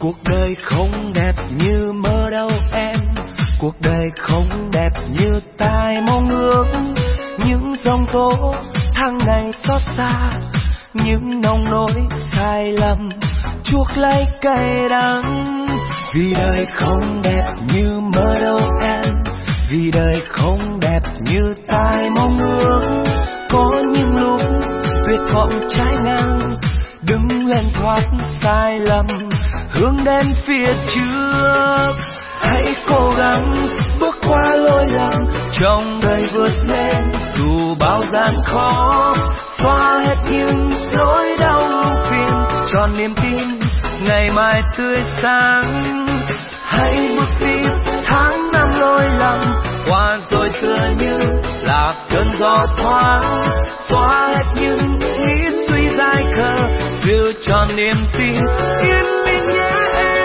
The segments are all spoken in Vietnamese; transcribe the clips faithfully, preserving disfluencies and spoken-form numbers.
Cuộc đời không đẹp như mơ đâu em, cuộc đời không đẹp như tai mong ước. Những giông tố tháng ngày xót xa, những nông nỗi sai lầm chuốc lấy cay đắng. Vì đời không đẹp như mơ đâu em, vì đời không đẹp như tai mong ước. Có những lúc tuyệt vọng trái ngang, đứng lên thoát sai lầm, hướng đến phía trước. Hãy cố gắng bước qua lối lầm, trong đời vượt lên dù bao gian khó. Xóa hết những nỗi đau phiền, tròn niềm tin ngày mai tươi sáng. Hãy bước tiếp tháng năm lối lầm, qua rồi tựa như là cơn gió thoáng. Xóa hết những ý suy dại khờ, giữ tròn niềm tin yên bình nhé em.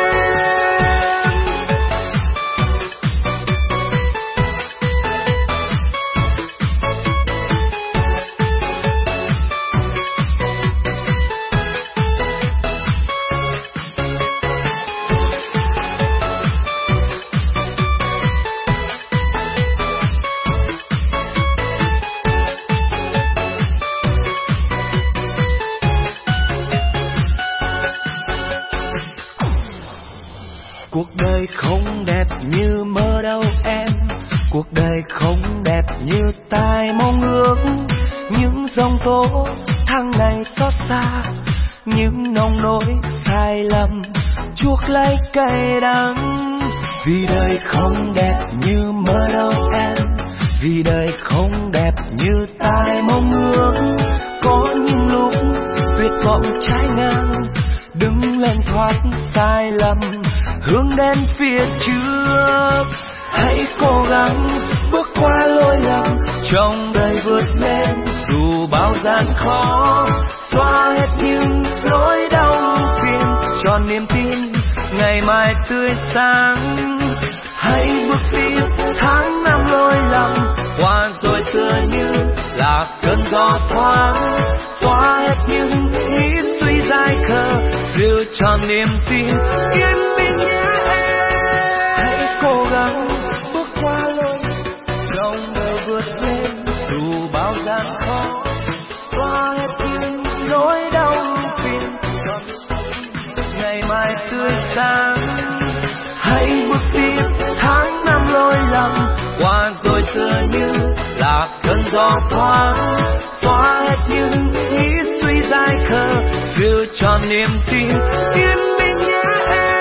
Cuộc đời không đẹp như mơ đâu em, cuộc đời không đẹp như tai mong ước. Những giông tố tháng ngày xót xa, những nông nỗi sai lầm chuốc lấy cay đắng. Vì đời không đẹp như mơ đâu em, vì đời không đẹp như tai mong ước. Có những lúc tuyệt vọng trái ngang, đứng lên thoát sai lầm, hướng đến phía trước. Hãy cố gắng bước qua lối lầm, trong đời vượt lên dù bao gian khó. Xóa hết những nỗi đau phiền, tròn niềm tin ngày mai tươi sáng. Hãy bước tiếp tháng năm lối lầm, qua rồi tựa như là cơn gió thoáng. Xóa hết những ý suy dại khờ, giữ tròn niềm tin yên bình nhé em. Hãy cố gắng bước qua lối trong đời vượt lên dù bao gian khó. Xóa hết những nỗi đau phiền, ngày mai tươi sáng. Hãy bước tiếp tháng năm lối lầm, qua rồi tựa như là cơn gió thoáng. Xóa hết những ý suy dại khờ, giữ tròn niềm tin yên bình nhé em.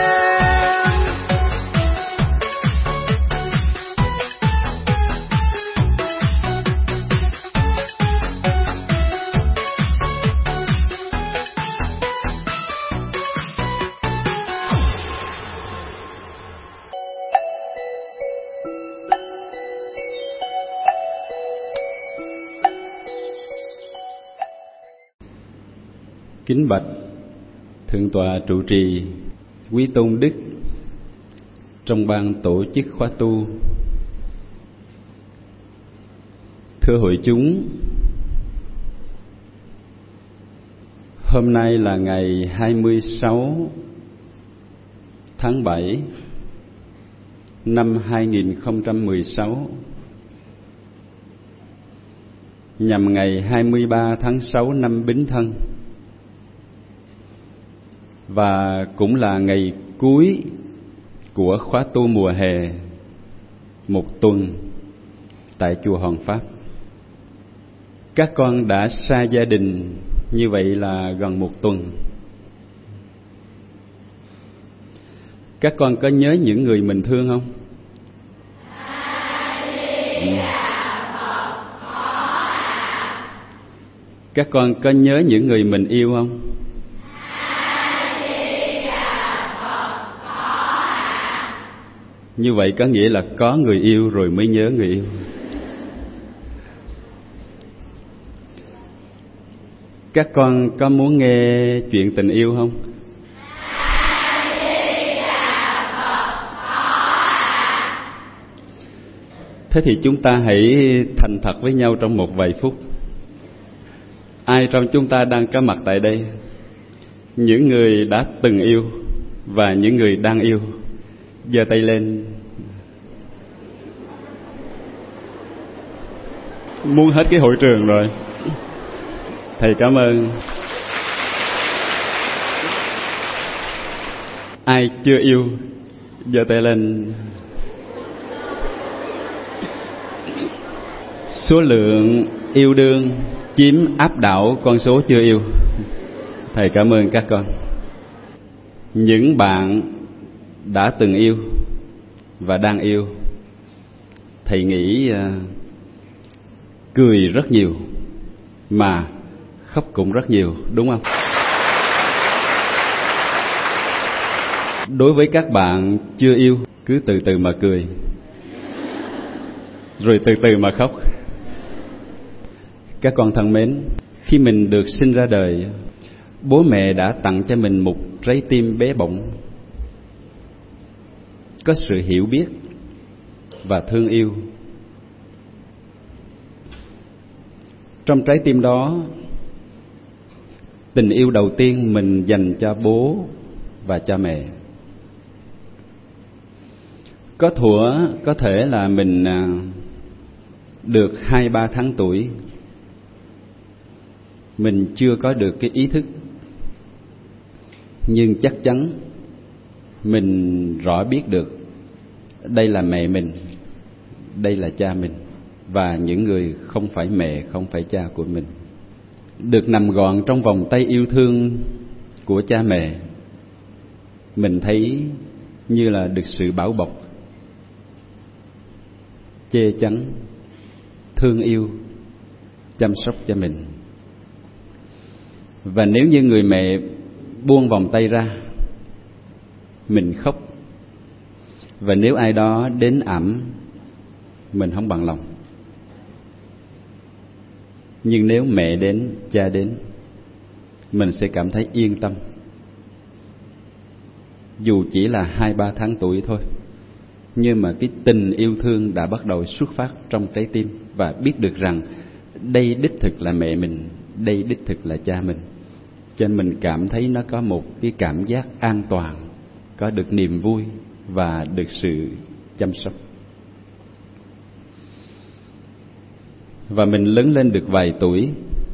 Kính bạch Thượng tọa trụ trì Quý Tôn Đức, trong ban tổ chức khóa tu. Thưa hội chúng, hôm nay là ngày hai mươi sáu tháng bảy năm hai nghìn không trăm mười sáu, nhằm ngày hai mươi ba tháng sáu năm Bính Thân, và cũng là ngày cuối của khóa tu mùa hè một tuần tại chùa Hoàng Pháp. Các con đã xa gia đình như vậy là gần một tuần. Các con có nhớ những người mình thương không? Các con có nhớ những người mình yêu không? Như vậy có nghĩa là có người yêu rồi mới nhớ người yêu. Các con có muốn nghe chuyện tình yêu không? Thế thì chúng ta hãy thành thật với nhau trong một vài phút. Ai trong chúng ta đang có mặt tại đây, những người đã từng yêu Và những người đang yêu, giơ tay lên. Muốn hết cái hội trường rồi. Thầy cảm ơn. Ai chưa yêu, giơ tay lên. Số lượng yêu đương chiếm áp đảo con số chưa yêu. Thầy cảm ơn các con. Những bạn đã từng yêu và đang yêu, thầy nghĩ uh, cười rất nhiều mà khóc cũng rất nhiều, đúng không? Đối với các bạn chưa yêu, cứ từ từ mà cười, rồi từ từ mà khóc. Các con thân mến, khi mình được sinh ra đời, bố mẹ đã tặng cho mình một trái tim bé bỏng, có sự hiểu biết và thương yêu. Trong trái tim đó, tình yêu đầu tiên mình dành cho bố và cho mẹ. Có thuở có thể là mình được hai ba tháng tuổi, mình chưa có được cái ý thức, nhưng chắc chắn mình rõ biết được đây là mẹ mình, đây là cha mình, và những người không phải mẹ, không phải cha của mình. Được nằm gọn trong vòng tay yêu thương của cha mẹ, mình thấy như là được sự bảo bọc, che chắn, thương yêu, chăm sóc cho mình. Và nếu như người mẹ buông vòng tay ra, mình khóc. Và nếu ai đó đến ẵm, mình không bằng lòng. Nhưng nếu mẹ đến, cha đến, mình sẽ cảm thấy yên tâm. Dù chỉ là hai ba tháng tuổi thôi, nhưng mà cái tình yêu thương đã bắt đầu xuất phát trong trái tim, và biết được rằng đây đích thực là mẹ mình, đây đích thực là cha mình. Cho nên mình cảm thấy nó có một cái cảm giác an toàn, có được niềm vui và được sự chăm sóc. Và mình lớn lên được vài tuổi,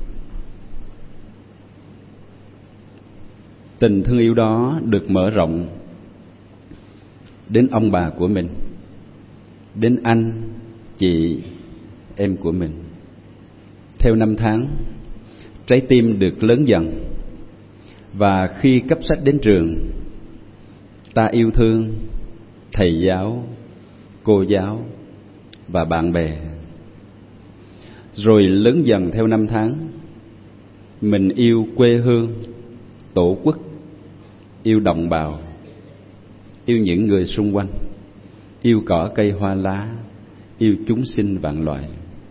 tình thương yêu đó được mở rộng đến ông bà của mình, đến anh, chị, em của mình. Theo năm tháng, trái tim được lớn dần, và khi cấp sách đến trường, ta yêu thương thầy giáo, cô giáo và bạn bè. Rồi lớn dần theo năm tháng, mình yêu quê hương, tổ quốc, yêu đồng bào, yêu những người xung quanh, yêu cỏ cây hoa lá, yêu chúng sinh vạn loại.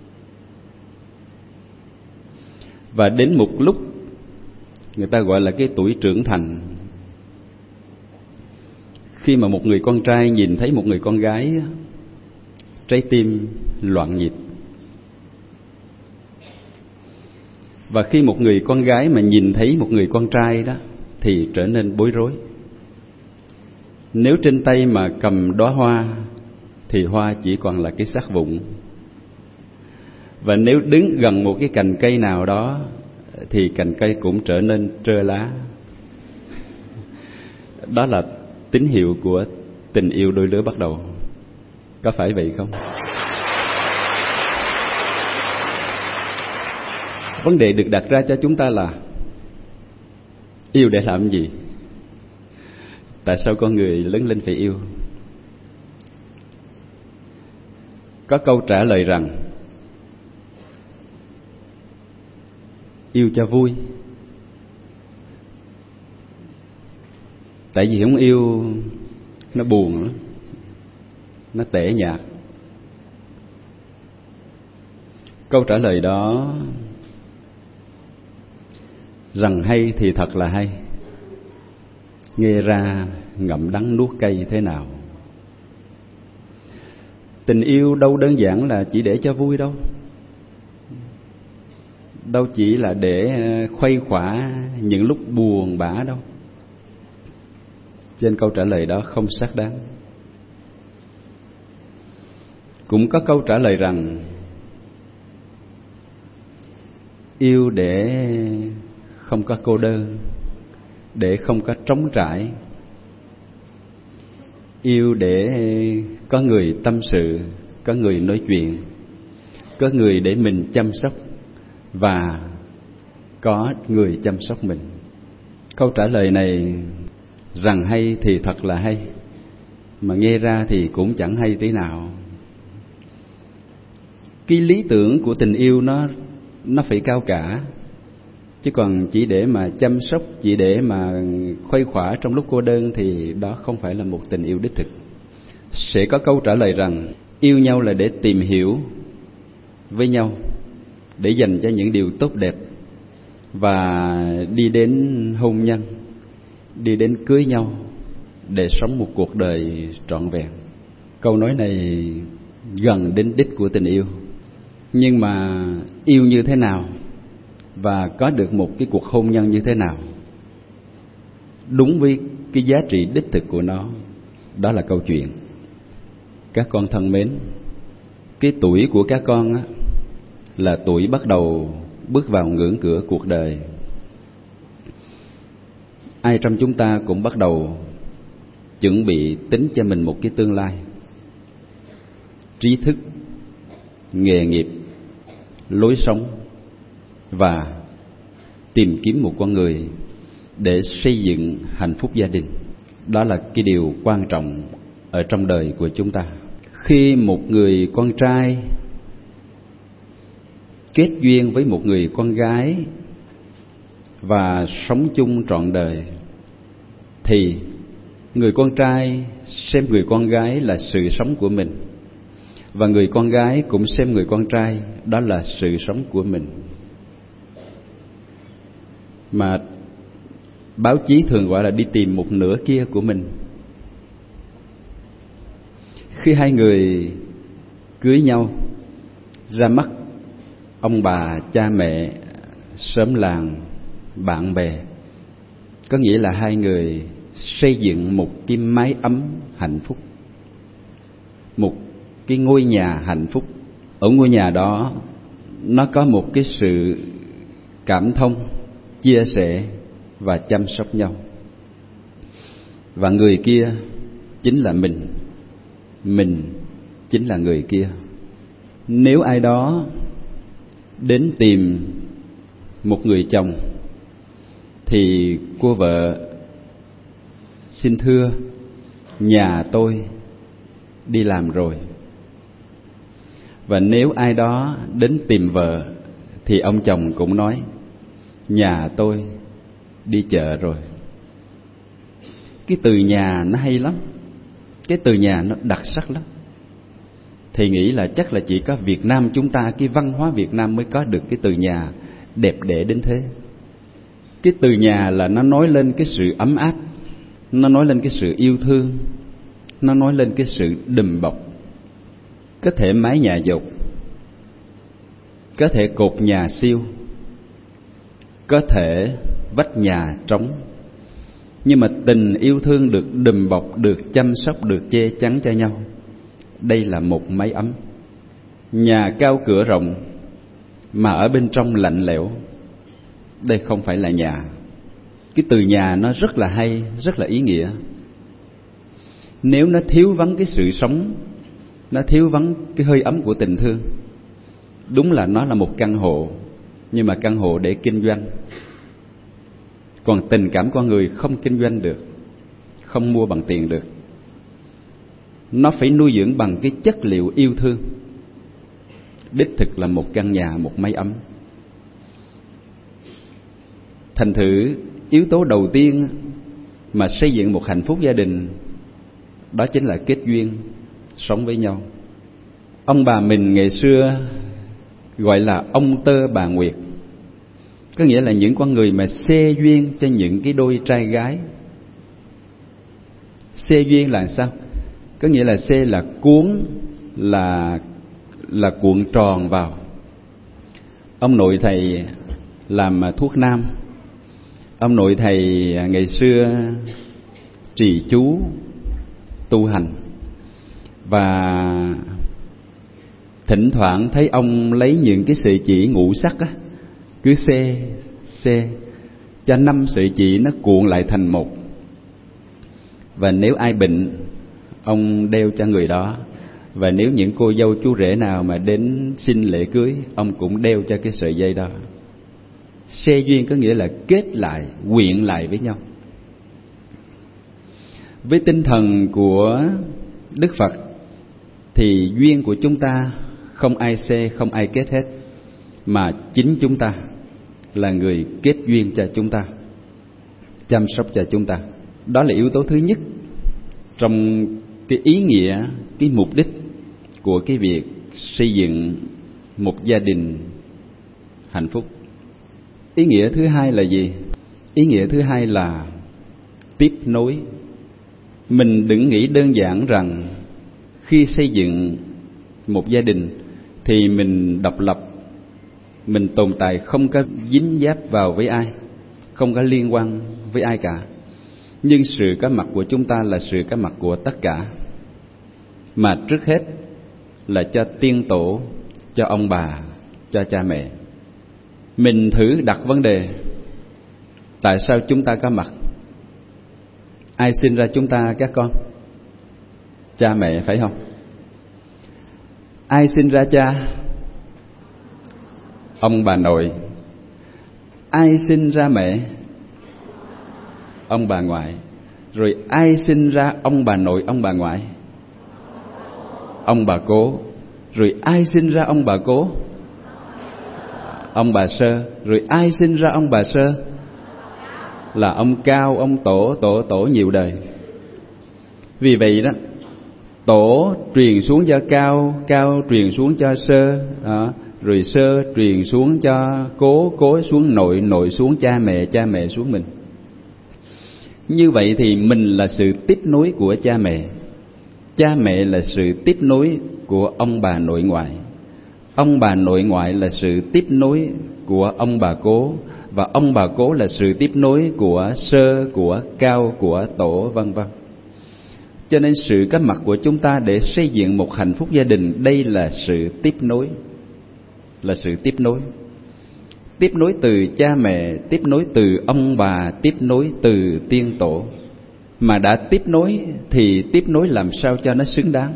Và đến một lúc người ta gọi là cái tuổi trưởng thành, khi mà một người con trai nhìn thấy một người con gái, trái tim loạn nhịp. Và khi một người con gái mà nhìn thấy một người con trai đó thì trở nên bối rối. Nếu trên tay mà cầm đóa hoa thì hoa chỉ còn là cái xác vụn. Và nếu đứng gần một cái cành cây nào đó thì cành cây cũng trở nên trơ lá. Đó là tín hiệu của tình yêu đôi lứa bắt đầu. Có phải vậy không? Vấn đề được đặt ra cho chúng ta là yêu để làm gì? Tại sao con người lớn lên phải yêu? Có câu trả lời rằng yêu cho vui. Tại vì không yêu nó buồn lắm, nó tẻ nhạt. Câu trả lời đó rằng hay thì thật là hay, nghe ra ngậm đắng nuốt cay thế nào. Tình yêu đâu đơn giản là chỉ để cho vui đâu, đâu chỉ là để khuây khỏa những lúc buồn bã đâu. cho nên câu trả lời đó không xác đáng. Cũng có câu trả lời rằng yêu để không có cô đơn, để không có trống trải, yêu để có người tâm sự, có người nói chuyện, có người để mình chăm sóc và có người chăm sóc mình. Câu trả lời này rằng hay thì thật là hay, mà nghe ra thì cũng chẳng hay tí nào. Cái lý tưởng của tình yêu nó nó phải cao cả, chứ còn chỉ để mà chăm sóc, chỉ để mà khuây khỏa trong lúc cô đơn thì đó không phải là một tình yêu đích thực. Sẽ có câu trả lời rằng yêu nhau là để tìm hiểu với nhau, để dành cho những điều tốt đẹp và đi đến hôn nhân, đi đến cưới nhau để sống một cuộc đời trọn vẹn. Câu nói này gần đến đích của tình yêu. Nhưng mà yêu như thế nào và có được một cái cuộc hôn nhân như thế nào đúng với cái giá trị đích thực của nó, đó là câu chuyện. Các con thân mến, cái tuổi của các con á, là tuổi bắt đầu bước vào ngưỡng cửa cuộc đời. Ai trong chúng ta cũng bắt đầu chuẩn bị tính cho mình một cái tương lai. Trí thức, nghề nghiệp, lối sống và tìm kiếm một con người để xây dựng hạnh phúc gia đình. Đó là cái điều quan trọng ở trong đời của chúng ta. Khi một người con trai kết duyên với một người con gái và sống chung trọn đời, thì người con trai xem người con gái là sự sống của mình, và người con gái cũng xem người con trai đó là sự sống của mình. Mà báo chí thường gọi là đi tìm một nửa kia của mình. Khi hai người cưới nhau, ra mắt ông bà, cha mẹ, xóm làng, bạn bè, có nghĩa là hai người xây dựng một cái mái ấm hạnh phúc, một cái ngôi nhà hạnh phúc. Ở ngôi nhà đó nó có một cái sự cảm thông, chia sẻ và chăm sóc nhau. Và người kia chính là mình, mình chính là người kia. Nếu ai đó đến tìm một người chồng thì cô vợ xin thưa, nhà tôi đi làm rồi. Và nếu ai đó đến tìm vợ thì ông chồng cũng nói, nhà tôi đi chợ rồi. Cái từ nhà nó hay lắm, cái từ nhà nó đặc sắc lắm. Thì nghĩ là chắc là chỉ có Việt Nam chúng ta, cái văn hóa Việt Nam mới có được cái từ nhà đẹp đẽ đến thế. Cái từ nhà là nó nói lên cái sự ấm áp, nó nói lên cái sự yêu thương, nó nói lên cái sự đùm bọc. Có thể mái nhà dột, có thể cột nhà siêu, có thể vách nhà trống, nhưng mà tình yêu thương được đùm bọc, được chăm sóc, được che chắn cho nhau. Đây là một mái ấm. Nhà cao cửa rộng mà ở bên trong lạnh lẽo, đây không phải là nhà. Cái từ nhà nó rất là hay, rất là ý nghĩa. Nếu nó thiếu vắng cái sự sống, nó thiếu vắng cái hơi ấm của tình thương, đúng là nó là một căn hộ, nhưng mà căn hộ để kinh doanh. Còn tình cảm con người không kinh doanh được, không mua bằng tiền được. Nó phải nuôi dưỡng bằng cái chất liệu yêu thương. Đích thực là một căn nhà, một mái ấm. Thành thử yếu tố đầu tiên mà xây dựng một hạnh phúc gia đình, đó chính là kết duyên, sống với nhau. Ông bà mình ngày xưa gọi là ông tơ bà nguyệt, có nghĩa là những con người mà xê duyên cho những cái đôi trai gái. Xê duyên là sao? Có nghĩa là xê là cuốn, là là cuộn tròn vào. Ông nội thầy làm thuốc nam, ông nội thầy ngày xưa trì chú tu hành. Và thỉnh thoảng thấy ông lấy những cái sợi chỉ ngũ sắc á, cứ xê xê cho năm sợi chỉ nó cuộn lại thành một. Và nếu ai bệnh, ông đeo cho người đó. Và nếu những cô dâu chú rể nào mà đến xin lễ cưới, ông cũng đeo cho cái sợi dây đó. Xe duyên có nghĩa là kết lại, quyện lại với nhau. Với tinh thần của Đức Phật thì duyên của chúng ta không ai xê, không ai kết hết, mà chính chúng ta là người kết duyên cho chúng ta, chăm sóc cho chúng ta. Đó là yếu tố thứ nhất trong cái ý nghĩa, cái mục đích của cái việc xây dựng một gia đình hạnh phúc. Ý nghĩa thứ hai là gì? Ý nghĩa thứ hai là tiếp nối. Mình đừng nghĩ đơn giản rằng khi xây dựng một gia đình thì mình độc lập, mình tồn tại không có dính dáp vào với ai, không có liên quan với ai cả. Nhưng sự có mặt của chúng ta là sự có mặt của tất cả. Mà trước hết là cho tiên tổ, cho ông bà, cho cha mẹ. Mình thử đặt vấn đề, tại sao chúng ta có mặt? Ai sinh ra chúng ta các con? Cha mẹ phải không? Ai sinh ra cha? Ông bà nội. Ai sinh ra mẹ? Ông bà ngoại. Rồi ai sinh ra ông bà nội, ông bà ngoại? Ông bà cố. Rồi ai sinh ra ông bà cố? Ông bà sơ. Rồi ai sinh ra ông bà sơ? Là ông cao, ông tổ, tổ, tổ nhiều đời. Vì vậy đó, tổ truyền xuống cho cao, cao truyền xuống cho sơ, đó. Rồi sơ truyền xuống cho cố, cố xuống nội, nội xuống cha mẹ, cha mẹ xuống mình. Như vậy thì mình là sự tiếp nối của cha mẹ, cha mẹ là sự tiếp nối của ông bà nội ngoại, ông bà nội ngoại là sự tiếp nối của ông bà cố, và ông bà cố là sự tiếp nối của sơ, của cao, của tổ, vân vân. Cho nên sự có mặt của chúng ta để xây dựng một hạnh phúc gia đình, đây là sự tiếp nối, là sự tiếp nối. Tiếp nối từ cha mẹ, tiếp nối từ ông bà, tiếp nối từ tiên tổ. Mà đã tiếp nối thì tiếp nối làm sao cho nó xứng đáng,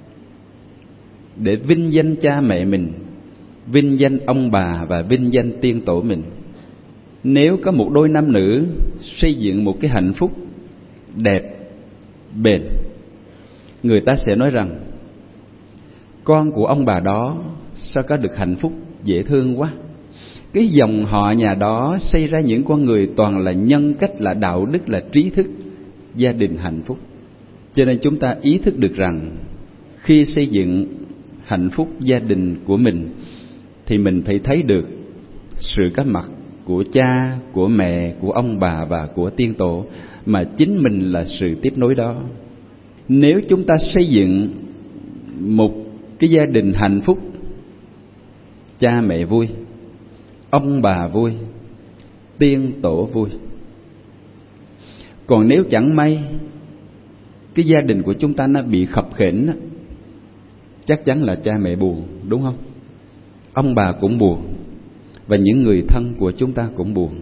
để vinh danh cha mẹ mình, vinh danh ông bà và vinh danh tiên tổ mình. Nếu có một đôi nam nữ xây dựng một cái hạnh phúc đẹp, bền, người ta sẽ nói rằng con của ông bà đó sao có được hạnh phúc dễ thương quá. Cái dòng họ nhà đó xây ra những con người toàn là nhân cách, là đạo đức, là trí thức, gia đình hạnh phúc. Cho nên chúng ta ý thức được rằng khi xây dựng hạnh phúc gia đình của mình thì mình phải thấy được sự có mặt của cha, của mẹ, của ông bà và của tiên tổ, mà chính mình là sự tiếp nối đó. Nếu chúng ta xây dựng một cái gia đình hạnh phúc, cha mẹ vui, ông bà vui, tiên tổ vui. Còn nếu chẳng may cái gia đình của chúng ta nó bị khập khiễng, chắc chắn là cha mẹ buồn, đúng không? Ông bà cũng buồn, và những người thân của chúng ta cũng buồn.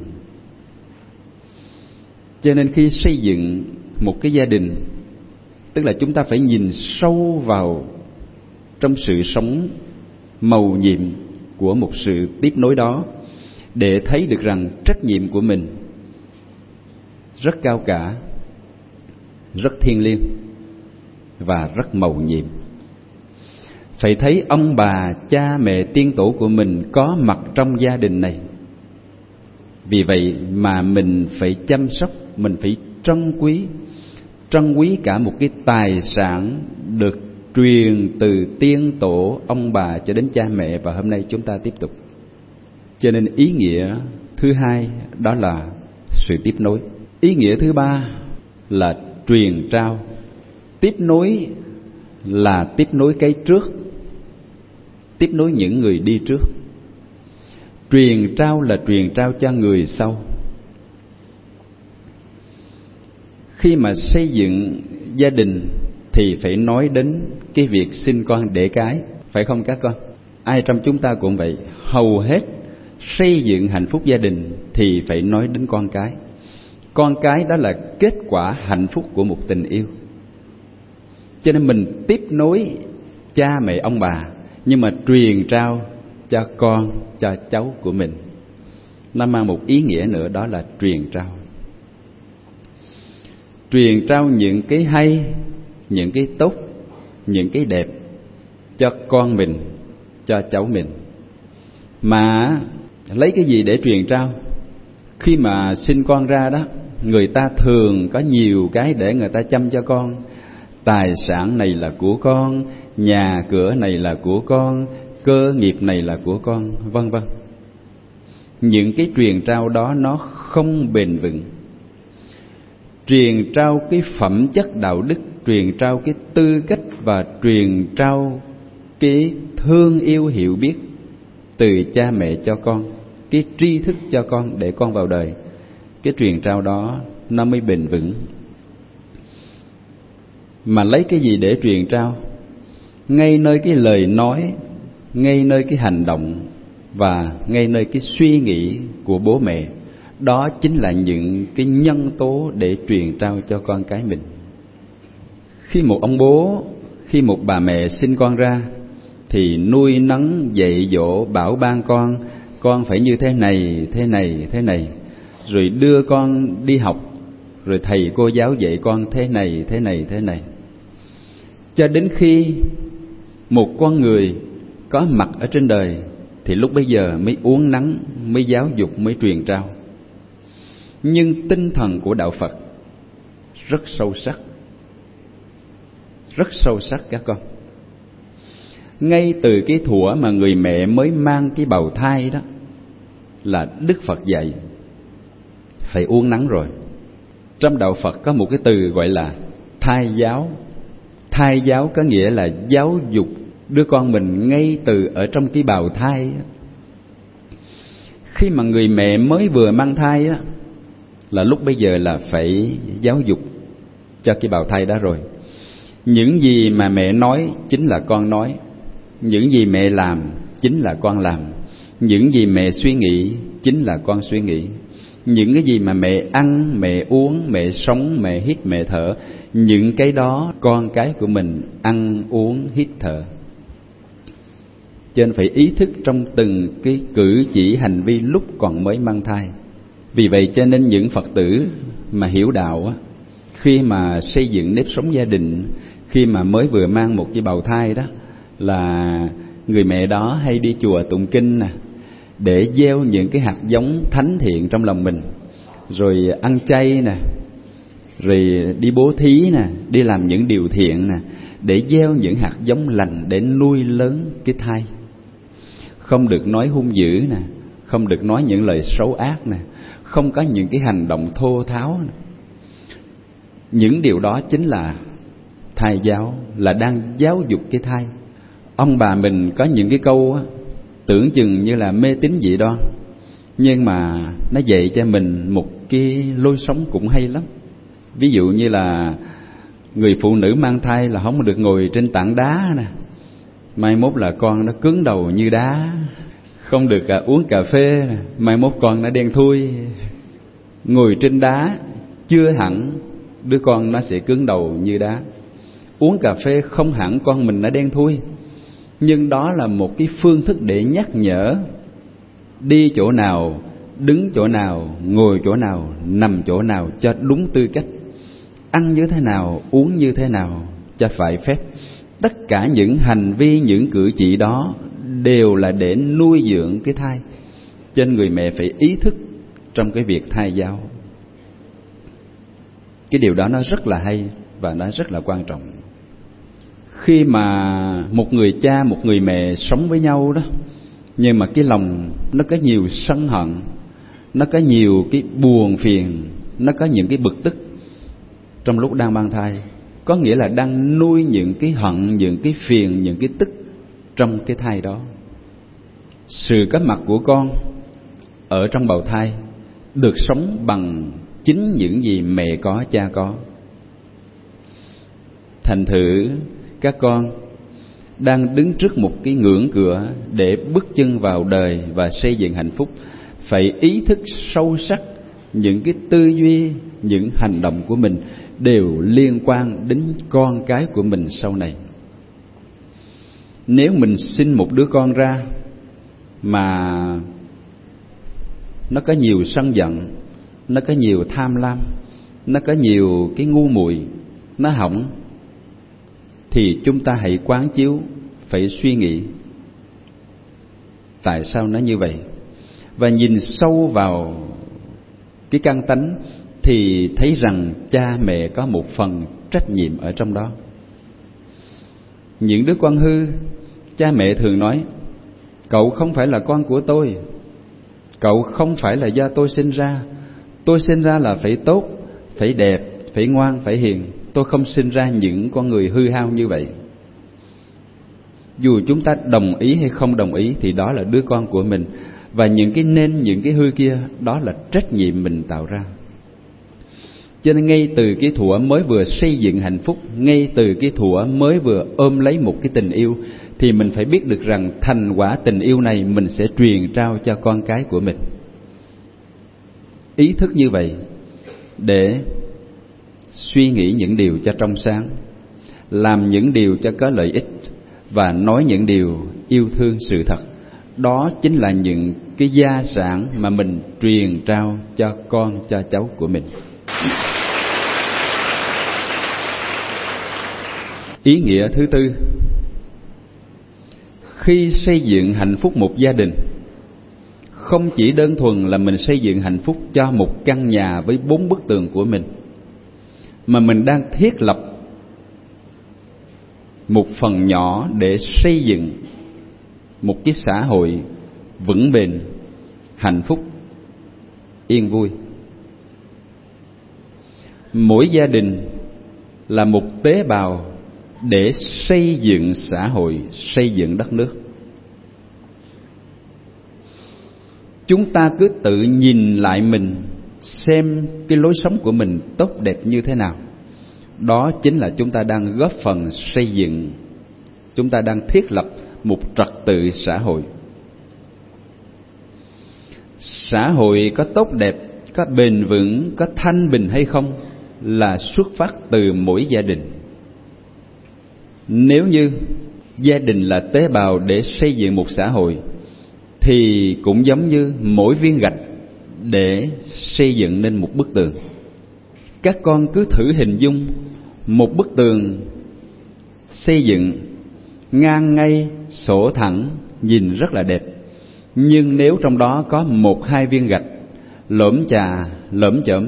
Cho nên khi xây dựng một cái gia đình, tức là chúng ta phải nhìn sâu vào trong sự sống mầu nhiệm của một sự tiếp nối đó, để thấy được rằng trách nhiệm của mình rất cao cả, rất thiêng liêng và rất mầu nhiệm. Phải thấy ông bà, cha mẹ, tiên tổ của mình có mặt trong gia đình này. Vì vậy mà mình phải chăm sóc, mình phải trân quý, trân quý cả một cái tài sản được truyền từ tiên tổ, ông bà cho đến cha mẹ, và hôm nay chúng ta tiếp tục. Cho nên ý nghĩa thứ hai đó là sự tiếp nối. Ý nghĩa thứ ba là truyền trao. Tiếp nối là tiếp nối cái trước, tiếp nối những người đi trước. Truyền trao là truyền trao cho người sau. Khi mà xây dựng gia đình thì phải nói đến cái việc sinh con đẻ cái, phải không các con? Ai trong chúng ta cũng vậy, hầu hết xây dựng hạnh phúc gia đình thì phải nói đến con cái. Con cái đó là kết quả hạnh phúc của một tình yêu. Cho nên mình tiếp nối cha mẹ ông bà, nhưng mà truyền trao cho con, cho cháu của mình. Nó mang một ý nghĩa nữa, đó là truyền trao. Truyền trao những cái hay, những cái tốt, những cái đẹp cho con mình, cho cháu mình. Mà lấy cái gì để truyền trao? Khi mà sinh con ra đó, người ta thường có nhiều cái để người ta chăm cho con. Tài sản này là của con, nhà cửa này là của con, cơ nghiệp này là của con, vân vân. Những cái truyền trao đó nó không bền vững. Truyền trao cái phẩm chất đạo đức, truyền trao cái tư cách và truyền trao cái thương yêu hiểu biết từ cha mẹ cho con, cái tri thức cho con để con vào đời. Cái truyền trao đó nó mới bền vững. Mà lấy cái gì để truyền trao? Ngay nơi cái lời nói, ngay nơi cái hành động và ngay nơi cái suy nghĩ của bố mẹ. Đó chính là những cái nhân tố để truyền trao cho con cái mình. Khi một ông bố, khi một bà mẹ sinh con ra thì nuôi nấng dạy dỗ bảo ban con, con phải như thế này, thế này, thế này. Rồi đưa con đi học, rồi thầy cô giáo dạy con thế này, thế này, thế này. Cho đến khi một con người có mặt ở trên đời thì lúc bấy giờ mới uốn nắn, mới giáo dục, mới truyền trao. Nhưng tinh thần của đạo Phật rất sâu sắc, rất sâu sắc các con. Ngay từ cái thuở mà người mẹ mới mang cái bào thai đó là Đức Phật dạy phải uốn nắn rồi. Trong đạo Phật có một cái từ gọi là thai giáo. Thai giáo có nghĩa là giáo dục đứa con mình ngay từ ở trong cái bào thai. Khi mà người mẹ mới vừa mang thai á, là lúc bây giờ là phải giáo dục cho cái bào thai đó rồi. Những gì mà mẹ nói chính là con nói, những gì mẹ làm chính là con làm, những gì mẹ suy nghĩ chính là con suy nghĩ, những cái gì mà mẹ ăn, mẹ uống, mẹ sống, mẹ hít, mẹ thở, những cái đó con cái của mình ăn uống hít thở. Cho nên phải ý thức trong từng cái cử chỉ hành vi lúc còn mới mang thai. Vì vậy cho nên những Phật tử mà hiểu đạo á, khi mà xây dựng nếp sống gia đình, khi mà mới vừa mang một cái bào thai đó, là người mẹ đó hay đi chùa tụng kinh nè, để gieo những cái hạt giống thánh thiện trong lòng mình, rồi ăn chay nè, rồi đi bố thí nè, đi làm những điều thiện nè, để gieo những hạt giống lành để nuôi lớn cái thai. Không được nói hung dữ nè, không được nói những lời xấu ác nè, không có những cái hành động thô tháo nè. Những điều đó chính là thai giáo, là đang giáo dục cái thai. Ông bà mình có những cái câu á, tưởng chừng như là mê tín dị đoan, nhưng mà nó dạy cho mình một cái lối sống cũng hay lắm. Ví dụ như là người phụ nữ mang thai là không được ngồi trên tảng đá nè, mai mốt là con nó cứng đầu như đá. Không được à, uống cà phê nè, mai mốt con nó đen thui. Ngồi trên đá chưa hẳn đứa con nó sẽ cứng đầu như đá. Uống cà phê không hẳn con mình nó đen thui. Nhưng đó là một cái phương thức để nhắc nhở đi chỗ nào, đứng chỗ nào, ngồi chỗ nào, nằm chỗ nào cho đúng tư cách, ăn như thế nào, uống như thế nào cho phải phép. Tất cả những hành vi, những cử chỉ đó đều là để nuôi dưỡng cái thai. Cho nên người mẹ phải ý thức trong cái việc thai giáo. Cái điều đó nó rất là hay và nó rất là quan trọng. Khi mà một người cha, một người mẹ sống với nhau đó, nhưng mà cái lòng nó có nhiều sân hận, nó có nhiều cái buồn phiền, nó có những cái bực tức trong lúc đang mang thai, có nghĩa là đang nuôi những cái hận, những cái phiền, những cái tức trong cái thai đó. Sự có mặt của con ở trong bào thai được sống bằng chính những gì mẹ có, cha có. Thành thử các con đang đứng trước một cái ngưỡng cửa để bước chân vào đời và xây dựng hạnh phúc, phải ý thức sâu sắc những cái tư duy, những hành động của mình đều liên quan đến con cái của mình sau này. Nếu mình sinh một đứa con ra mà nó có nhiều sân giận, nó có nhiều tham lam, nó có nhiều cái ngu muội, nó hỏng, thì chúng ta hãy quán chiếu, phải suy nghĩ tại sao nó như vậy, và nhìn sâu vào cái căn tánh thì thấy rằng cha mẹ có một phần trách nhiệm ở trong đó. Những đứa con hư, cha mẹ thường nói: cậu không phải là con của tôi, cậu không phải là do tôi sinh ra, tôi sinh ra là phải tốt, phải đẹp, phải ngoan, phải hiền, tôi không sinh ra những con người hư hao như vậy. Dù chúng ta đồng ý hay không đồng ý thì đó là đứa con của mình, và những cái nên, những cái hư kia, đó là trách nhiệm mình tạo ra. Cho nên ngay từ cái thuở mới vừa xây dựng hạnh phúc, ngay từ cái thuở mới vừa ôm lấy một cái tình yêu, thì mình phải biết được rằng thành quả tình yêu này mình sẽ truyền trao cho con cái của mình. Ý thức như vậy để suy nghĩ những điều cho trong sáng, làm những điều cho có lợi ích và nói những điều yêu thương sự thật. Đó chính là những cái gia sản mà mình truyền trao cho con, cho cháu của mình. Ý nghĩa thứ tư, khi xây dựng hạnh phúc một gia đình, không chỉ đơn thuần là mình xây dựng hạnh phúc cho một căn nhà với bốn bức tường của mình, mà mình đang thiết lập một phần nhỏ để xây dựng một cái xã hội vững bền, hạnh phúc, yên vui. Mỗi gia đình là một tế bào để xây dựng xã hội, xây dựng đất nước. Chúng ta cứ tự nhìn lại mình, xem cái lối sống của mình tốt đẹp như thế nào. Đó chính là chúng ta đang góp phần xây dựng, chúng ta đang thiết lập một trật tự xã hội. Xã hội có tốt đẹp, có bền vững, có thanh bình hay không là xuất phát từ mỗi gia đình. Nếu như gia đình là tế bào để xây dựng một xã hội, thì cũng giống như mỗi viên gạch để xây dựng nên một bức tường. Các con cứ thử hình dung một bức tường xây dựng ngang ngay, sổ thẳng, nhìn rất là đẹp. Nhưng nếu trong đó có một hai viên gạch lởm chà, lởm chởm,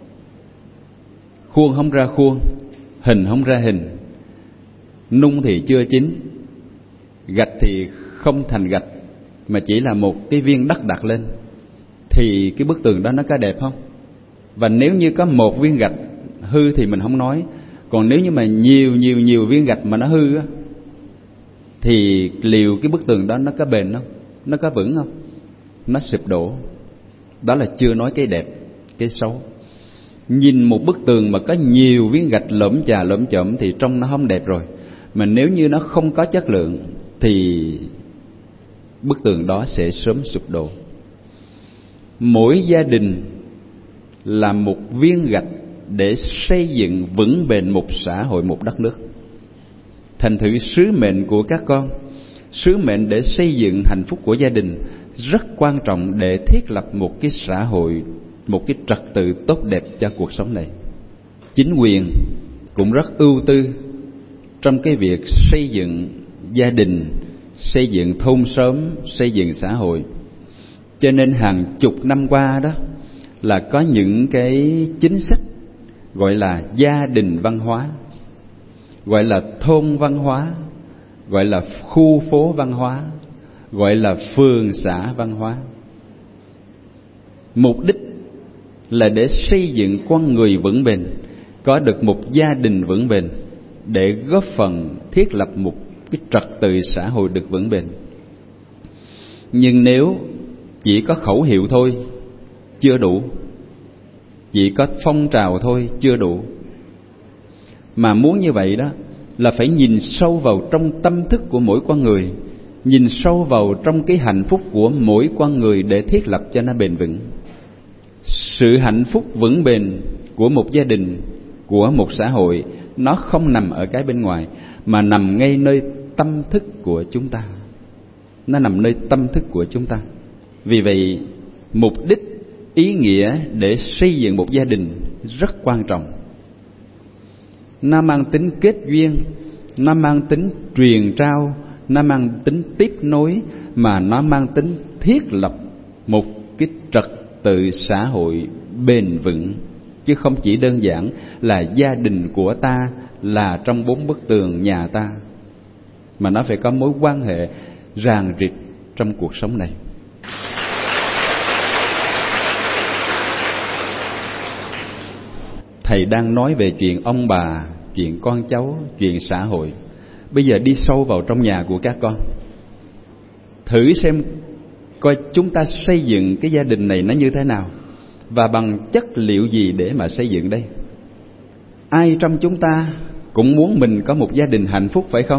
khuôn không ra khuôn, hình không ra hình, nung thì chưa chín, gạch thì không thành gạch, mà chỉ là một cái viên đất đặt lên, thì cái bức tường đó nó có đẹp không? Và nếu như có một viên gạch hư thì mình không nói, còn nếu như mà nhiều nhiều nhiều viên gạch mà nó hư á, thì liệu cái bức tường đó nó có bền không? Nó có vững không? Nó sụp đổ. Đó là chưa nói cái đẹp, cái xấu. Nhìn một bức tường mà có nhiều viên gạch lởm chà lởm chởm thì trông nó không đẹp rồi. Mà nếu như nó không có chất lượng thì bức tường đó sẽ sớm sụp đổ. Mỗi gia đình là một viên gạch để xây dựng vững bền một xã hội, một đất nước. Thành thử sứ mệnh của các con, sứ mệnh để xây dựng hạnh phúc của gia đình rất quan trọng để thiết lập một cái xã hội, một cái trật tự tốt đẹp cho cuộc sống này. Chính quyền cũng rất ưu tư trong cái việc xây dựng gia đình, xây dựng thôn xóm, xây dựng xã hội. Cho nên hàng chục năm qua đó là có những cái chính sách gọi là gia đình văn hóa, gọi là thôn văn hóa, gọi là khu phố văn hóa, gọi là phường xã văn hóa. Mục đích là để xây dựng con người vững bền, có được một gia đình vững bền, để góp phần thiết lập một cái trật tự xã hội được vững bền. Nhưng nếu chỉ có khẩu hiệu thôi chưa đủ, chỉ có phong trào thôi chưa đủ, mà muốn như vậy đó là phải nhìn sâu vào trong tâm thức của mỗi con người, nhìn sâu vào trong cái hạnh phúc của mỗi con người để thiết lập cho nó bền vững. Sự hạnh phúc vững bền của một gia đình, của một xã hội, nó không nằm ở cái bên ngoài, mà nằm ngay nơi tâm thức của chúng ta. Nó nằm nơi tâm thức của chúng ta. Vì vậy, mục đích, ý nghĩa để xây dựng một gia đình rất quan trọng. Nó mang tính kết duyên, nó mang tính truyền trao, nó mang tính tiếp nối, mà nó mang tính thiết lập một cái trật tự xã hội bền vững, chứ không chỉ đơn giản là gia đình của ta là trong bốn bức tường nhà ta, mà nó phải có mối quan hệ ràng rịt trong cuộc sống này. Thầy đang nói về chuyện ông bà, chuyện con cháu, chuyện xã hội. Bây giờ đi sâu vào trong nhà của các con, thử xem coi chúng ta xây dựng cái gia đình này nó như thế nào, và bằng chất liệu gì để mà xây dựng đây. Ai trong chúng ta cũng muốn mình có một gia đình hạnh phúc, phải không?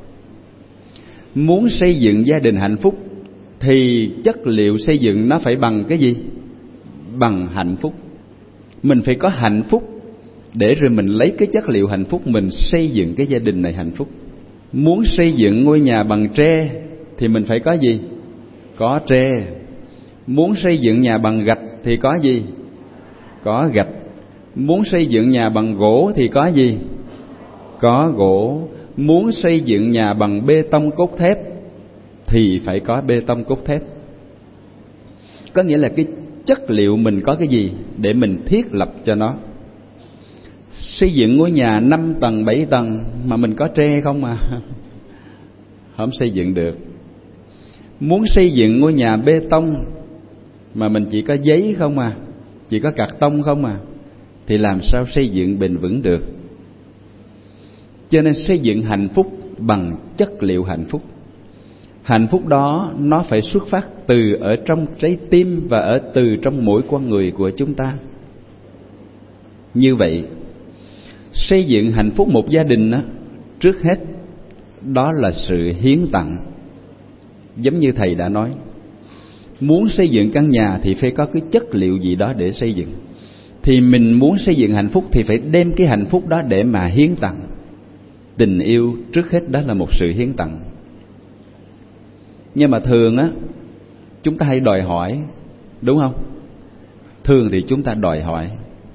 Muốn xây dựng gia đình hạnh phúc thì chất liệu xây dựng nó phải bằng cái gì? Bằng hạnh phúc. Mình phải có hạnh phúc để rồi mình lấy cái chất liệu hạnh phúc mình xây dựng cái gia đình này hạnh phúc. Muốn xây dựng ngôi nhà bằng tre thì mình phải có gì? Có tre. Muốn xây dựng nhà bằng gạch thì có gì? Có gạch. Muốn xây dựng nhà bằng gỗ thì có gì? Có gỗ. Muốn xây dựng nhà bằng bê tông cốt thép thì phải có bê tông cốt thép. Có nghĩa là cái chất liệu mình có cái gì để mình thiết lập cho nó. Xây dựng ngôi nhà năm tầng, bảy tầng mà mình có tre không à? Không xây dựng được. Muốn xây dựng ngôi nhà bê tông mà mình chỉ có giấy không à, chỉ có cạc tông không à, thì làm sao xây dựng bền vững được? Cho nên xây dựng hạnh phúc bằng chất liệu hạnh phúc. Hạnh phúc đó nó phải xuất phát từ ở trong trái tim và ở từ trong mỗi con người của chúng ta. Như vậy, xây dựng hạnh phúc một gia đình đó, trước hết đó là sự hiến tặng. Giống như thầy đã nói, muốn xây dựng căn nhà thì phải có cái chất liệu gì đó để xây dựng. Thì mình muốn xây dựng hạnh phúc thì phải đem cái hạnh phúc đó để mà hiến tặng. Tình yêu trước hết đó là một sự hiến tặng. Nhưng mà thường á, chúng ta hay đòi hỏi, đúng không? Thường thì chúng ta đòi hỏi,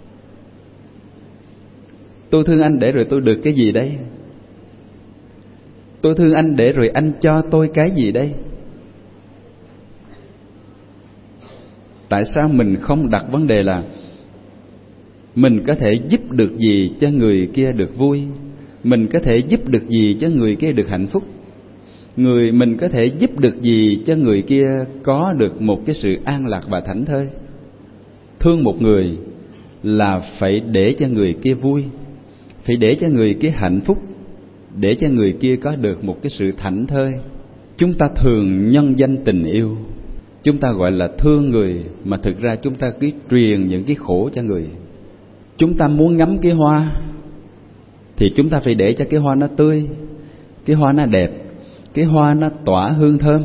tôi thương anh để rồi tôi được cái gì đây? Tôi thương anh để rồi anh cho tôi cái gì đây? Tại sao mình không đặt vấn đề là mình có thể giúp được gì cho người kia được vui, mình có thể giúp được gì cho người kia được hạnh phúc, người mình có thể giúp được gì cho người kia có được một cái sự an lạc và thảnh thơi. Thương một người là phải để cho người kia vui, phải để cho người kia hạnh phúc, để cho người kia có được một cái sự thảnh thơi. Chúng ta thường nhân danh tình yêu, chúng ta gọi là thương người, mà thực ra chúng ta cứ truyền những cái khổ cho người. Chúng ta muốn ngắm cái hoa thì chúng ta phải để cho cái hoa nó tươi, cái hoa nó đẹp, cái hoa nó tỏa hương thơm.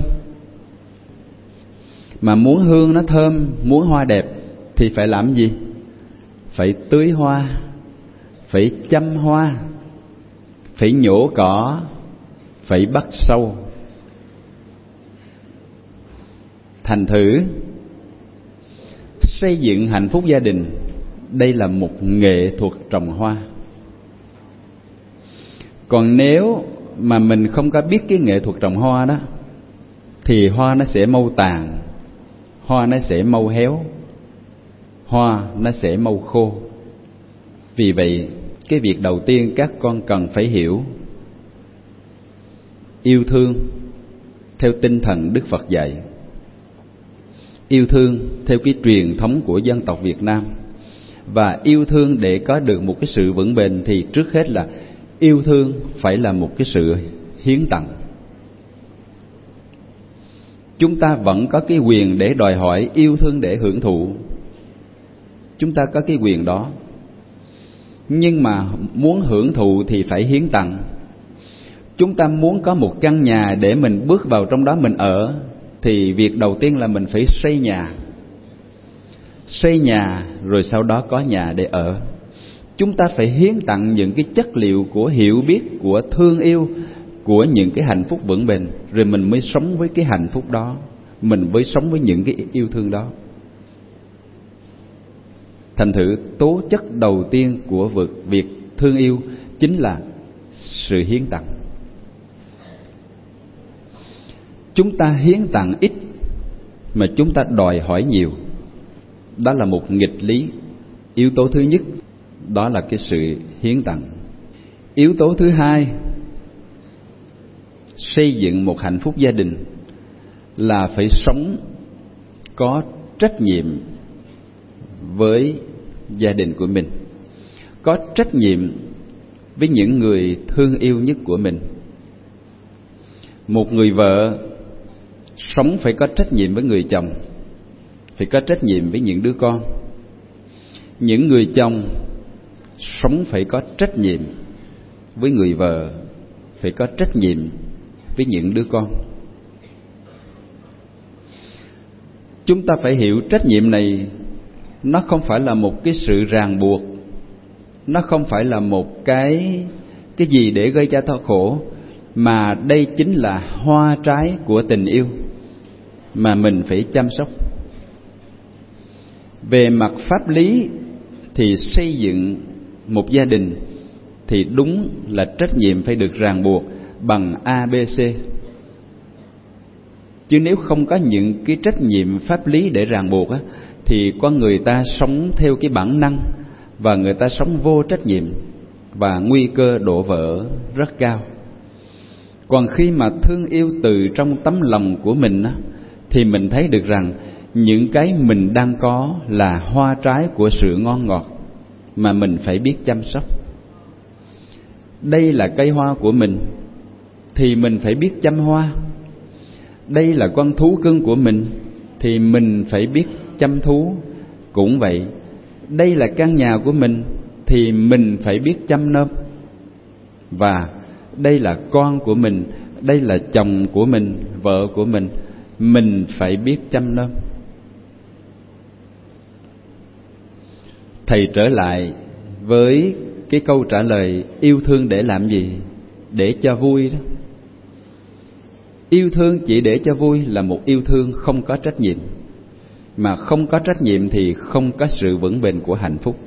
Mà muốn hương nó thơm, muốn hoa đẹp thì phải làm gì? Phải tưới hoa, phải chăm hoa, phải nhổ cỏ, phải bắt sâu. Thành thử xây dựng hạnh phúc gia đình, đây là một nghệ thuật trồng hoa. Còn nếu mà mình không có biết cái nghệ thuật trồng hoa đó thì hoa nó sẽ mau tàn, hoa nó sẽ mau héo, hoa nó sẽ mau khô. Vì vậy, cái việc đầu tiên các con cần phải hiểu, yêu thương theo tinh thần Đức Phật dạy, yêu thương theo cái truyền thống của dân tộc Việt Nam. Và yêu thương để có được một cái sự vững bền thì trước hết là yêu thương phải là một cái sự hiến tặng. Chúng ta vẫn có cái quyền để đòi hỏi yêu thương để hưởng thụ, chúng ta có cái quyền đó. Nhưng mà muốn hưởng thụ thì phải hiến tặng. Chúng ta muốn có một căn nhà để mình bước vào trong đó mình ở, thì việc đầu tiên là mình phải xây nhà. Xây nhà rồi sau đó có nhà để ở. Chúng ta phải hiến tặng những cái chất liệu của hiểu biết, của thương yêu, của những cái hạnh phúc vững bền, rồi mình mới sống với cái hạnh phúc đó, mình mới sống với những cái yêu thương đó. Thành thử tố chất đầu tiên của việc thương yêu chính là sự hiến tặng. Chúng ta hiến tặng ít mà chúng ta đòi hỏi nhiều. Đó là một nghịch lý. Yếu tố thứ nhất đó là cái sự hiến tặng. Yếu tố thứ hai, xây dựng một hạnh phúc gia đình là phải sống có trách nhiệm với gia đình của mình, có trách nhiệm với những người thương yêu nhất của mình. Một người vợ sống phải có trách nhiệm với người chồng, phải có trách nhiệm với những đứa con. Những người chồng sống phải có trách nhiệm với người vợ, phải có trách nhiệm với những đứa con. Chúng ta phải hiểu trách nhiệm này nó không phải là một cái sự ràng buộc, nó không phải là một cái cái gì để gây cho đau khổ, mà đây chính là hoa trái của tình yêu mà mình phải chăm sóc. Về mặt pháp lý thì xây dựng một gia đình thì đúng là trách nhiệm phải được ràng buộc bằng A B C. Chứ nếu không có những cái trách nhiệm pháp lý để ràng buộc á, thì con người ta sống theo cái bản năng và người ta sống vô trách nhiệm và nguy cơ đổ vỡ rất cao. Còn khi mà thương yêu từ trong tấm lòng của mình á, thì mình thấy được rằng những cái mình đang có là hoa trái của sự ngon ngọt mà mình phải biết chăm sóc. Đây là cây hoa của mình thì mình phải biết chăm hoa. Đây là con thú cưng của mình thì mình phải biết chăm thú. Cũng vậy, đây là căn nhà của mình thì mình phải biết chăm nom. Và đây là con của mình, đây là chồng của mình, vợ của mình, mình phải biết chăm nom. Thầy trở lại với cái câu trả lời yêu thương để làm gì? Để cho vui đó. Yêu thương chỉ để cho vui là một yêu thương không có trách nhiệm. Mà không có trách nhiệm thì không có sự vững bền của hạnh phúc.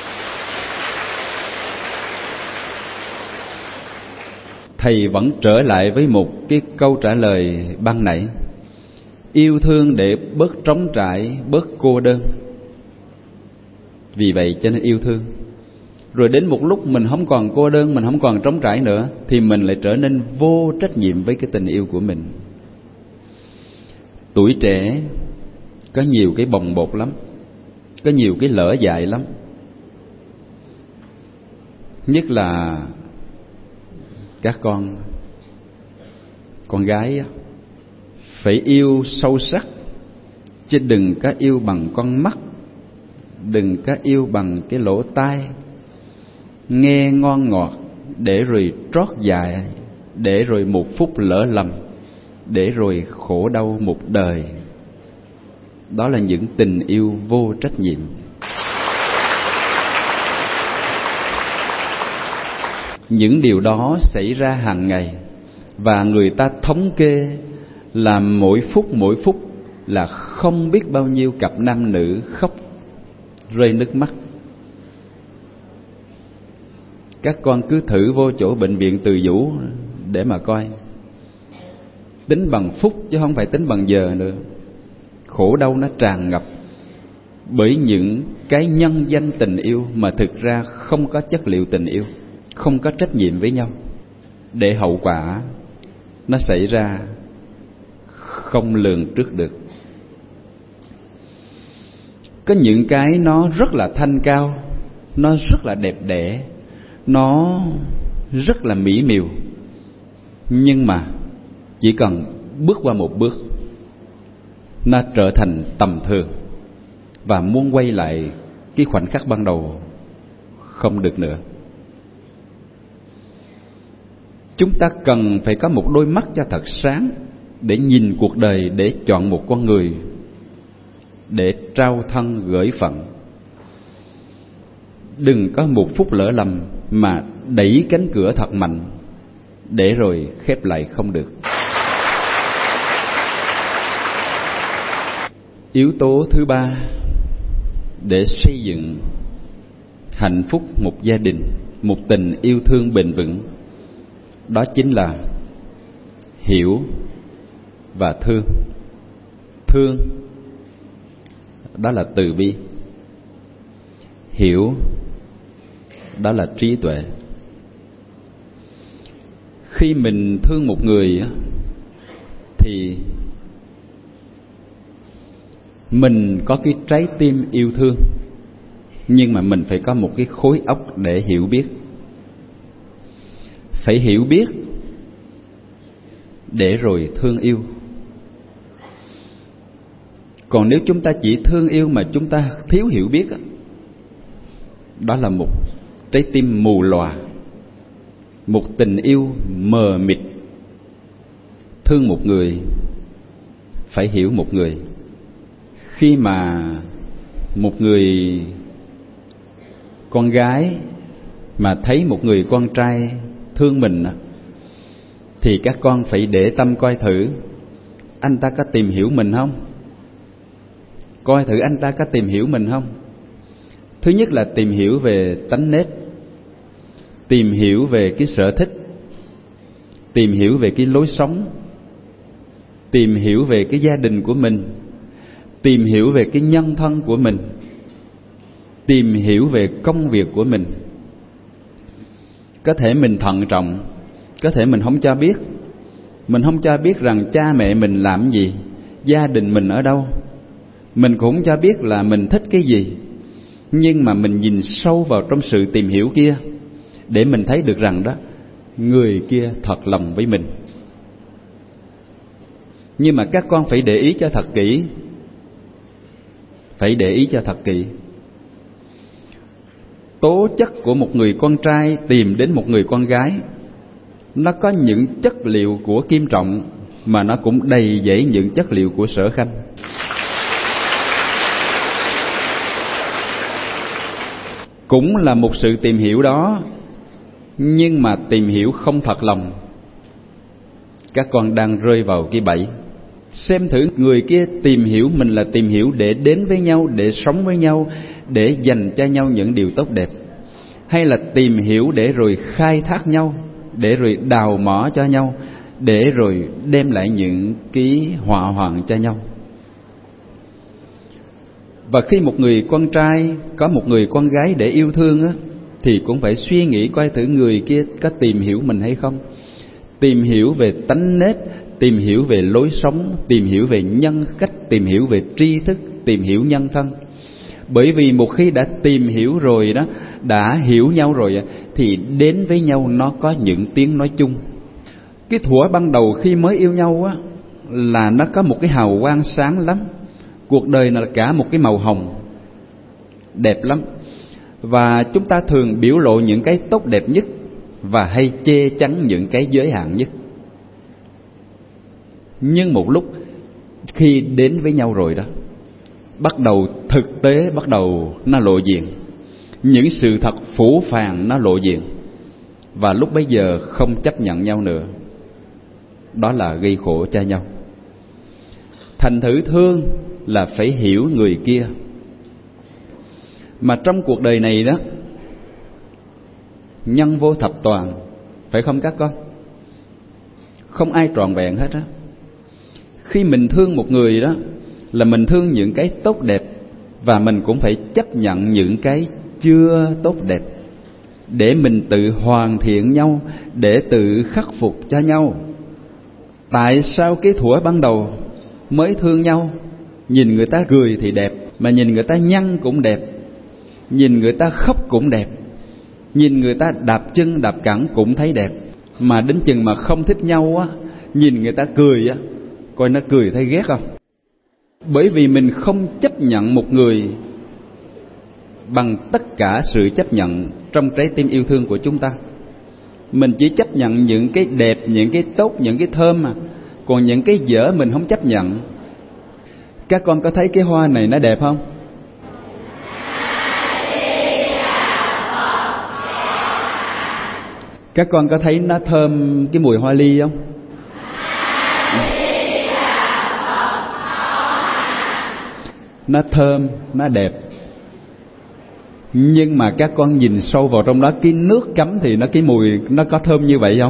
Thầy vẫn trở lại với một cái câu trả lời ban nãy. Yêu thương để bớt trống trải, bớt cô đơn. Vì vậy cho nên yêu thương. Rồi đến một lúc mình không còn cô đơn, mình không còn trống trải nữa, thì mình lại trở nên vô trách nhiệm với cái tình yêu của mình. Tuổi trẻ có nhiều cái bồng bột lắm, có nhiều cái lỡ dại lắm. Nhất là các con Con gái á, phải yêu sâu sắc, chứ đừng có yêu bằng con mắt, đừng có yêu bằng cái lỗ tai. Nghe ngon ngọt để rồi trót dại, để rồi một phút lỡ lầm, để rồi khổ đau một đời. Đó là những tình yêu vô trách nhiệm. Những điều đó xảy ra hàng ngày, và người ta thống kê là mỗi phút mỗi phút là không biết bao nhiêu cặp nam nữ khóc rơi nước mắt. Các con cứ thử vô chỗ bệnh viện Từ Dũ để mà coi. Tính bằng phút chứ không phải tính bằng giờ nữa. Khổ đau nó tràn ngập bởi những cái nhân danh tình yêu mà thực ra không có chất liệu tình yêu, không có trách nhiệm với nhau, để hậu quả nó xảy ra không lường trước được. Có những cái nó rất là thanh cao, nó rất là đẹp đẽ, nó rất là mỹ miều, nhưng mà chỉ cần bước qua một bước, nó trở thành tầm thường, và muốn quay lại cái khoảnh khắc ban đầu không được nữa. Chúng ta cần phải có một đôi mắt cho thật sáng để nhìn cuộc đời, để chọn một con người, để trao thân gửi phận. Đừng có một phút lỡ lầm mà đẩy cánh cửa thật mạnh, để rồi khép lại không được. Yếu tố thứ ba để xây dựng hạnh phúc một gia đình, một tình yêu thương bền vững, đó chính là hiểu và thương. Thương đó là từ bi, hiểu đó là trí tuệ. Khi mình thương một người thì mình có cái trái tim yêu thương, nhưng mà mình phải có một cái khối óc để hiểu biết. Phải hiểu biết để rồi thương yêu. Còn nếu chúng ta chỉ thương yêu mà chúng ta thiếu hiểu biết, đó là một trái tim mù lòa, một tình yêu mờ mịt. Thương một người phải hiểu một người. Khi mà một người con gái mà thấy một người con trai thương mình, thì các con phải để tâm coi thử anh ta có tìm hiểu mình không? Coi thử anh ta có tìm hiểu mình không? Thứ nhất là tìm hiểu về tánh nết, tìm hiểu về cái sở thích, tìm hiểu về cái lối sống, tìm hiểu về cái gia đình của mình, tìm hiểu về cái nhân thân của mình, tìm hiểu về công việc của mình. Có thể mình thận trọng, có thể mình không cho biết. Mình không cho biết rằng cha mẹ mình làm gì, gia đình mình ở đâu. Mình cũng cho biết là mình thích cái gì. Nhưng mà mình nhìn sâu vào trong sự tìm hiểu kia, để mình thấy được rằng đó, người kia thật lòng với mình. Nhưng mà các con phải để ý cho thật kỹ. Phải để ý cho thật kỹ. Tố chất của một người con trai tìm đến một người con gái, nó có những chất liệu của Kim Trọng, mà nó cũng đầy dẫy những chất liệu của Sở Khanh. Cũng là một sự tìm hiểu đó, nhưng mà tìm hiểu không thật lòng. Các con đang rơi vào cái bẫy. Xem thử người kia tìm hiểu mình là tìm hiểu để đến với nhau, để sống với nhau, để dành cho nhau những điều tốt đẹp, hay là tìm hiểu để rồi khai thác nhau, để rồi đào mỏ cho nhau, để rồi đem lại những cái họa hoạn cho nhau. Và khi một người con trai có một người con gái để yêu thương á, thì cũng phải suy nghĩ coi thử người kia có tìm hiểu mình hay không. Tìm hiểu về tánh nết, tìm hiểu về lối sống, tìm hiểu về nhân cách, tìm hiểu về tri thức, tìm hiểu nhân thân. Bởi vì một khi đã tìm hiểu rồi đó, đã hiểu nhau rồi, thì đến với nhau nó có những tiếng nói chung. Cái thuở ban đầu khi mới yêu nhau á, là nó có một cái hào quang sáng lắm. Cuộc đời là cả một cái màu hồng, đẹp lắm. Và chúng ta thường biểu lộ những cái tốt đẹp nhất, và hay che chắn những cái giới hạn nhất. Nhưng một lúc khi đến với nhau rồi đó, bắt đầu thực tế bắt đầu nó lộ diện. Những sự thật phũ phàng nó lộ diện. Và lúc bấy giờ không chấp nhận nhau nữa. Đó là gây khổ cho nhau. Thành thử thương là phải hiểu người kia. Mà trong cuộc đời này đó, nhân vô thập toàn, phải không các con? Không ai trọn vẹn hết á. Khi mình thương một người đó, là mình thương những cái tốt đẹp, và mình cũng phải chấp nhận những cái chưa tốt đẹp, để mình tự hoàn thiện nhau, để tự khắc phục cho nhau. Tại sao cái thuở ban đầu mới thương nhau, nhìn người ta cười thì đẹp, mà nhìn người ta nhăn cũng đẹp, nhìn người ta khóc cũng đẹp, nhìn người ta đạp chân đạp cẳng cũng thấy đẹp. Mà đến chừng mà không thích nhau á, nhìn người ta cười á, coi nó cười thấy ghét không? Bởi vì mình không chấp nhận một người bằng tất cả sự chấp nhận trong trái tim yêu thương của chúng ta. Mình chỉ chấp nhận những cái đẹp, những cái tốt, những cái thơm mà. Còn những cái dở mình không chấp nhận. Các con có thấy cái hoa này nó đẹp không? Các con có thấy nó thơm cái mùi hoa ly không? Nó thơm, nó đẹp. Nhưng mà các con nhìn sâu vào trong đó, cái nước cấm thì nó cái mùi nó có thơm như vậy không?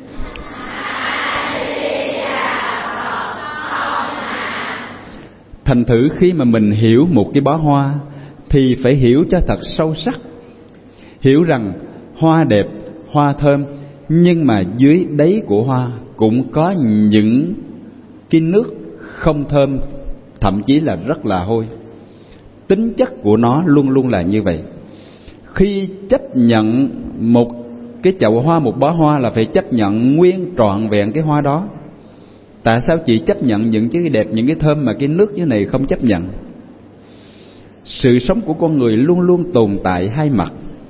Thành thử khi mà mình hiểu một cái bó hoa thì phải hiểu cho thật sâu sắc. Hiểu rằng hoa đẹp, hoa thơm, nhưng mà dưới đáy của hoa cũng có những cái nước không thơm, thậm chí là rất là hôi. Tính chất của nó luôn luôn là như vậy. Khi chấp nhận một cái chậu hoa, một bó hoa là phải chấp nhận nguyên trọn vẹn cái hoa đó. Tại sao chỉ chấp nhận những cái đẹp, những cái thơm mà cái nước như này không chấp nhận? Sự sống của con người luôn luôn tồn tại hai mặt.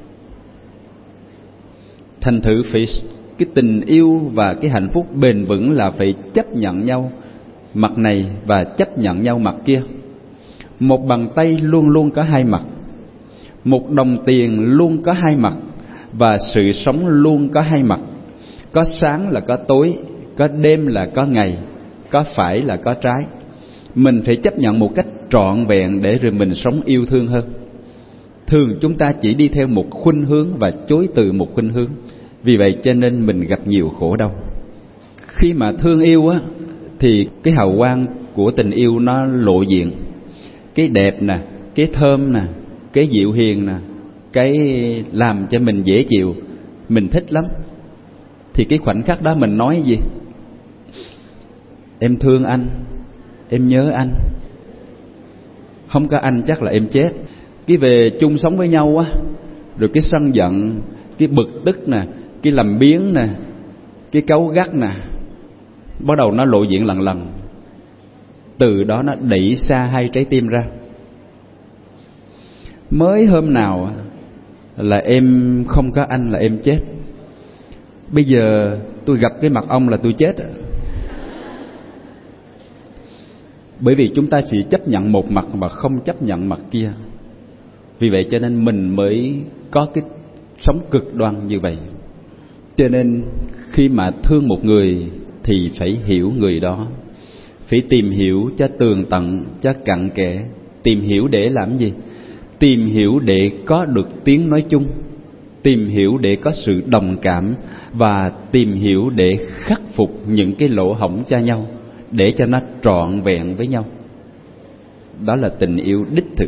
Thành thử phải cái tình yêu và cái hạnh phúc bền vững là phải chấp nhận nhau mặt này và chấp nhận nhau mặt kia. Một bàn tay luôn luôn có hai mặt, một đồng tiền luôn có hai mặt, và sự sống luôn có hai mặt. Có sáng là có tối, có đêm là có ngày, có phải là có trái. Mình phải chấp nhận một cách trọn vẹn để rồi mình sống yêu thương hơn. Thường chúng ta chỉ đi theo một khuynh hướng và chối từ một khuynh hướng. Vì vậy cho nên mình gặp nhiều khổ đau. Khi mà thương yêu á, thì cái hào quang của tình yêu nó lộ diện. Cái đẹp nè, cái thơm nè, cái dịu hiền nè, cái làm cho mình dễ chịu, mình thích lắm. Thì cái khoảnh khắc đó mình nói gì? Em thương anh, em nhớ anh. Không có anh chắc là em chết. Cái về chung sống với nhau á, rồi cái sân giận, cái bực tức nè, cái làm biếng nè, cái cáu gắt nè, bắt đầu nó lộ diện lần lần. Từ đó nó đẩy xa hai trái tim ra. Mới hôm nào là em không có anh là em chết, bây giờ tôi gặp cái mặt ông là tôi chết. Bởi vì chúng ta chỉ chấp nhận một mặt mà không chấp nhận mặt kia. Vì vậy cho nên mình mới có cái sống cực đoan như vậy. Cho nên khi mà thương một người thì phải hiểu người đó, phải tìm hiểu cho tường tận, cho cặn kẽ. Tìm hiểu để làm gì? Tìm hiểu để có được tiếng nói chung, tìm hiểu để có sự đồng cảm, và tìm hiểu để khắc phục những cái lỗ hổng cho nhau, để cho nó trọn vẹn với nhau. Đó là tình yêu đích thực.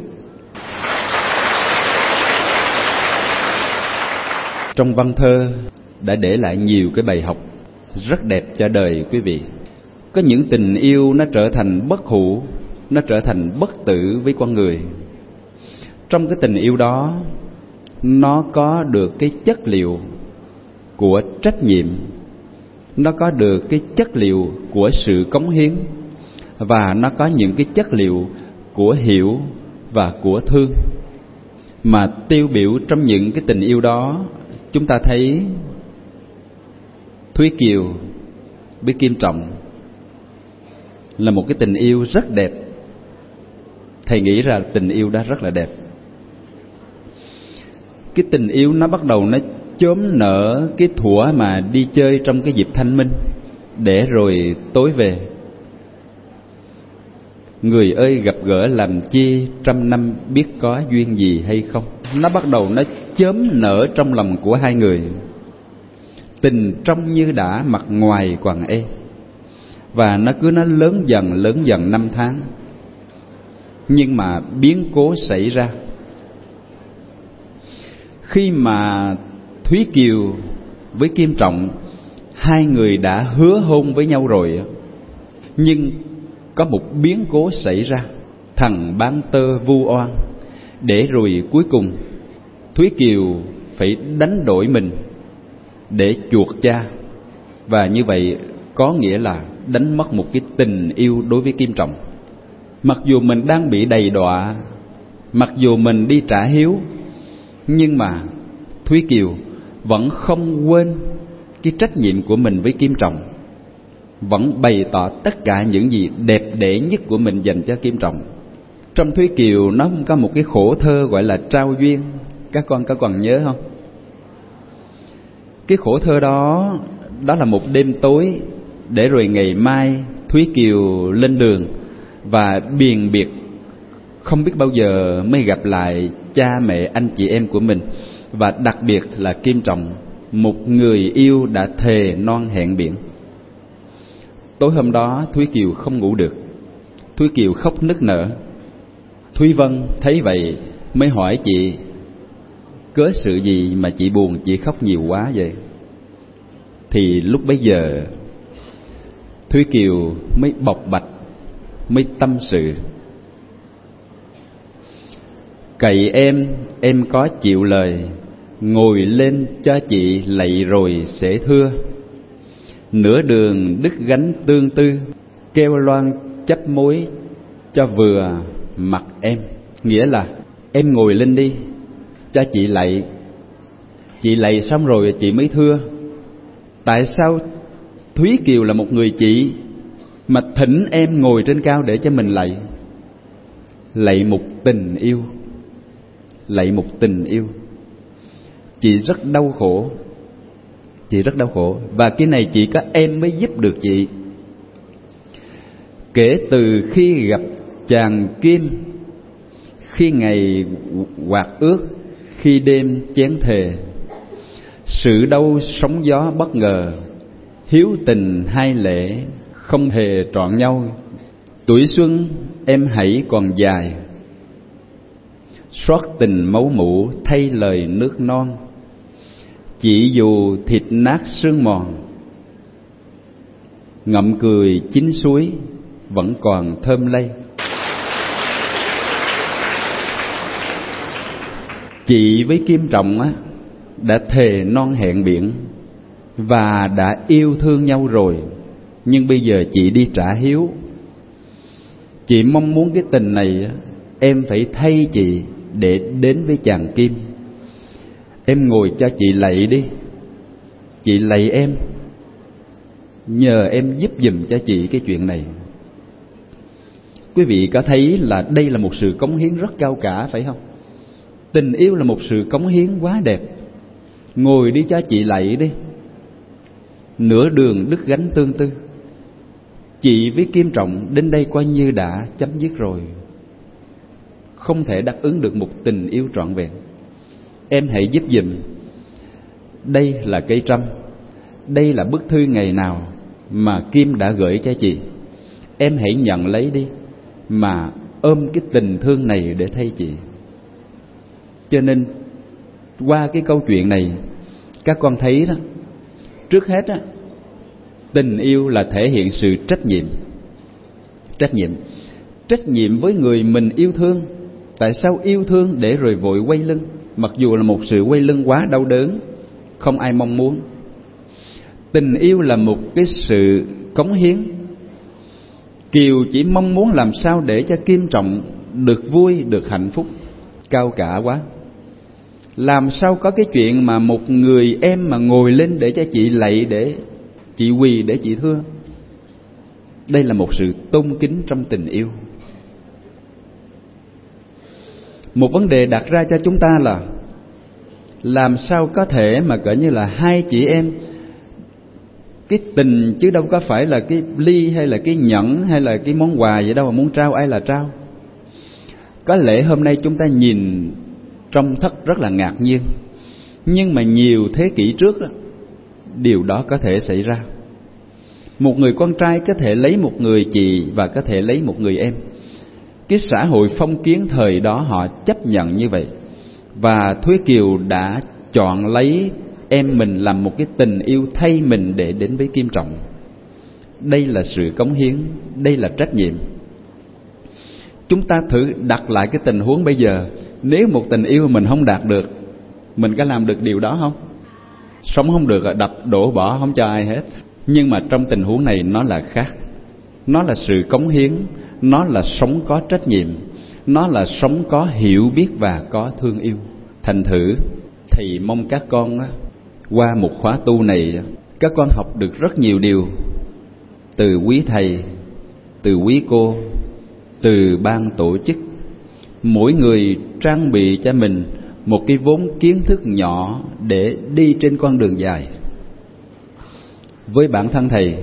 Trong văn thơ đã để lại nhiều cái bài học rất đẹp cho đời quý vị. Có những tình yêu nó trở thành bất hủ, nó trở thành bất tử với con người. Trong cái tình yêu đó, nó có được cái chất liệu của trách nhiệm, nó có được cái chất liệu của sự cống hiến, và nó có những cái chất liệu của hiểu và của thương. Mà tiêu biểu trong những cái tình yêu đó, chúng ta thấy Thúy Kiều với Kim Trọng là một cái tình yêu rất đẹp. Thầy nghĩ ra tình yêu đó rất là đẹp. Cái tình yêu nó bắt đầu nó chớm nở cái thuở mà đi chơi trong cái dịp thanh minh, để rồi tối về. Người ơi gặp gỡ làm chi, trăm năm biết có duyên gì hay không. Nó bắt đầu nó chớm nở trong lòng của hai người. Tình trong như đã, mặt ngoài còn ê. Và nó cứ nó lớn dần lớn dần năm tháng. Nhưng mà biến cố xảy ra. Khi mà Thúy Kiều với Kim Trọng, hai người đã hứa hôn với nhau rồi, nhưng có một biến cố xảy ra. Thằng bán tơ vu oan, để rồi cuối cùng Thúy Kiều phải đánh đổi mình để chuộc cha. Và như vậy có nghĩa là đánh mất một cái tình yêu đối với Kim Trọng. Mặc dù mình đang bị đầy đọa, mặc dù mình đi trả hiếu, nhưng mà Thúy Kiều vẫn không quên cái trách nhiệm của mình với Kim Trọng, vẫn bày tỏ tất cả những gì đẹp đẽ nhất của mình dành cho Kim Trọng. Trong Thúy Kiều nó có một cái khổ thơ gọi là Trao Duyên, các con có còn nhớ không? Cái khổ thơ đó, đó là một đêm tối, để rồi ngày mai Thúy Kiều lên đường và biền biệt không biết bao giờ mới gặp lại cha mẹ anh chị em của mình, và đặc biệt là Kim Trọng, một người yêu đã thề non hẹn biển. Tối hôm đó Thúy Kiều không ngủ được, Thúy Kiều khóc nức nở. Thúy Vân thấy vậy mới hỏi chị: cớ sự gì mà chị buồn, chị khóc nhiều quá vậy? Thì lúc bấy giờ Thúy Kiều mới bộc bạch, mới tâm sự: cậy em, em có chịu lời, ngồi lên cho chị lạy rồi sẽ thưa. Nửa đường đứt gánh tương tư, kêu loan chấp mối cho vừa mặt em. Nghĩa là em ngồi lên đi, cho chị lạy. Chị lạy xong rồi chị mới thưa. Tại sao Thúy Kiều là một người chị mà thỉnh em ngồi trên cao để cho mình lạy? Lạy một tình yêu, lạy một tình yêu. Chị rất đau khổ, chị rất đau khổ, và cái này chỉ có em mới giúp được chị. Kể từ khi gặp chàng Kim, khi ngày quạt ước, khi đêm chén thề, sự đau sóng gió bất ngờ, hiếu tình hai lễ không hề trọn nhau. Tuổi xuân em hãy còn dài, xót tình máu mủ thay lời nước non. Chỉ dù thịt nát xương mòn, ngậm cười chín suối vẫn còn thơm lây. Chị với Kim Trọng á, đã thề non hẹn biển và đã yêu thương nhau rồi, nhưng bây giờ chị đi trả hiếu. Chị mong muốn cái tình này em phải thay chị để đến với chàng Kim. Em ngồi cho chị lạy đi, chị lạy em, nhờ em giúp giùm cho chị cái chuyện này. Quý vị có thấy là đây là một sự cống hiến rất cao cả phải không? Tình yêu là một sự cống hiến quá đẹp. Ngồi đi cho chị lạy đi. Nửa đường đứt gánh tương tư. Chị với Kim Trọng đến đây coi như đã chấm dứt rồi, không thể đáp ứng được một tình yêu trọn vẹn. Em hãy giúp giùm. Đây là cây trăm, đây là bức thư ngày nào mà Kim đã gửi cho chị. Em hãy nhận lấy đi, mà ôm cái tình thương này để thay chị. Cho nên qua cái câu chuyện này, các con thấy đó, trước hết á, tình yêu là thể hiện sự trách nhiệm. Trách nhiệm Trách nhiệm với người mình yêu thương. Tại sao yêu thương để rồi vội quay lưng, mặc dù là một sự quay lưng quá đau đớn, không ai mong muốn. Tình yêu là một cái sự cống hiến. Kiều chỉ mong muốn làm sao để cho Kim Trọng được vui, được hạnh phúc. Cao cả quá. Làm sao có cái chuyện mà một người em mà ngồi lên để cho chị lạy, để chị quỳ để chị thưa. Đây là một sự tôn kính trong tình yêu. Một vấn đề đặt ra cho chúng ta là làm sao có thể mà cỡ như là hai chị em, cái tình chứ đâu có phải là cái ly hay là cái nhẫn hay là cái món quà vậy đâu mà muốn trao ai là trao. Có lẽ hôm nay chúng ta nhìn trong thất rất là ngạc nhiên, nhưng mà nhiều thế kỷ trước đó, điều đó có thể xảy ra. Một người con trai có thể lấy một người chị và có thể lấy một người em. Cái xã hội phong kiến thời đó họ chấp nhận như vậy. Và Thúy Kiều đã chọn lấy em mình làm một cái tình yêu thay mình để đến với Kim Trọng. Đây là sự cống hiến, đây là trách nhiệm. Chúng ta thử đặt lại cái tình huống bây giờ, nếu một tình yêu mình không đạt được, mình có làm được điều đó không? Sống không được, đập đổ bỏ không cho ai hết. Nhưng mà trong tình huống này nó là khác. Nó là sự cống hiến, nó là sống có trách nhiệm, nó là sống có hiểu biết và có thương yêu. Thành thử thì mong các con á, qua một khóa tu này Các con học được rất nhiều điều từ quý thầy, từ quý cô, từ ban tổ chức. Mỗi người trang bị cho mình một cái vốn kiến thức nhỏ để đi trên con đường dài. Với bản thân thầy,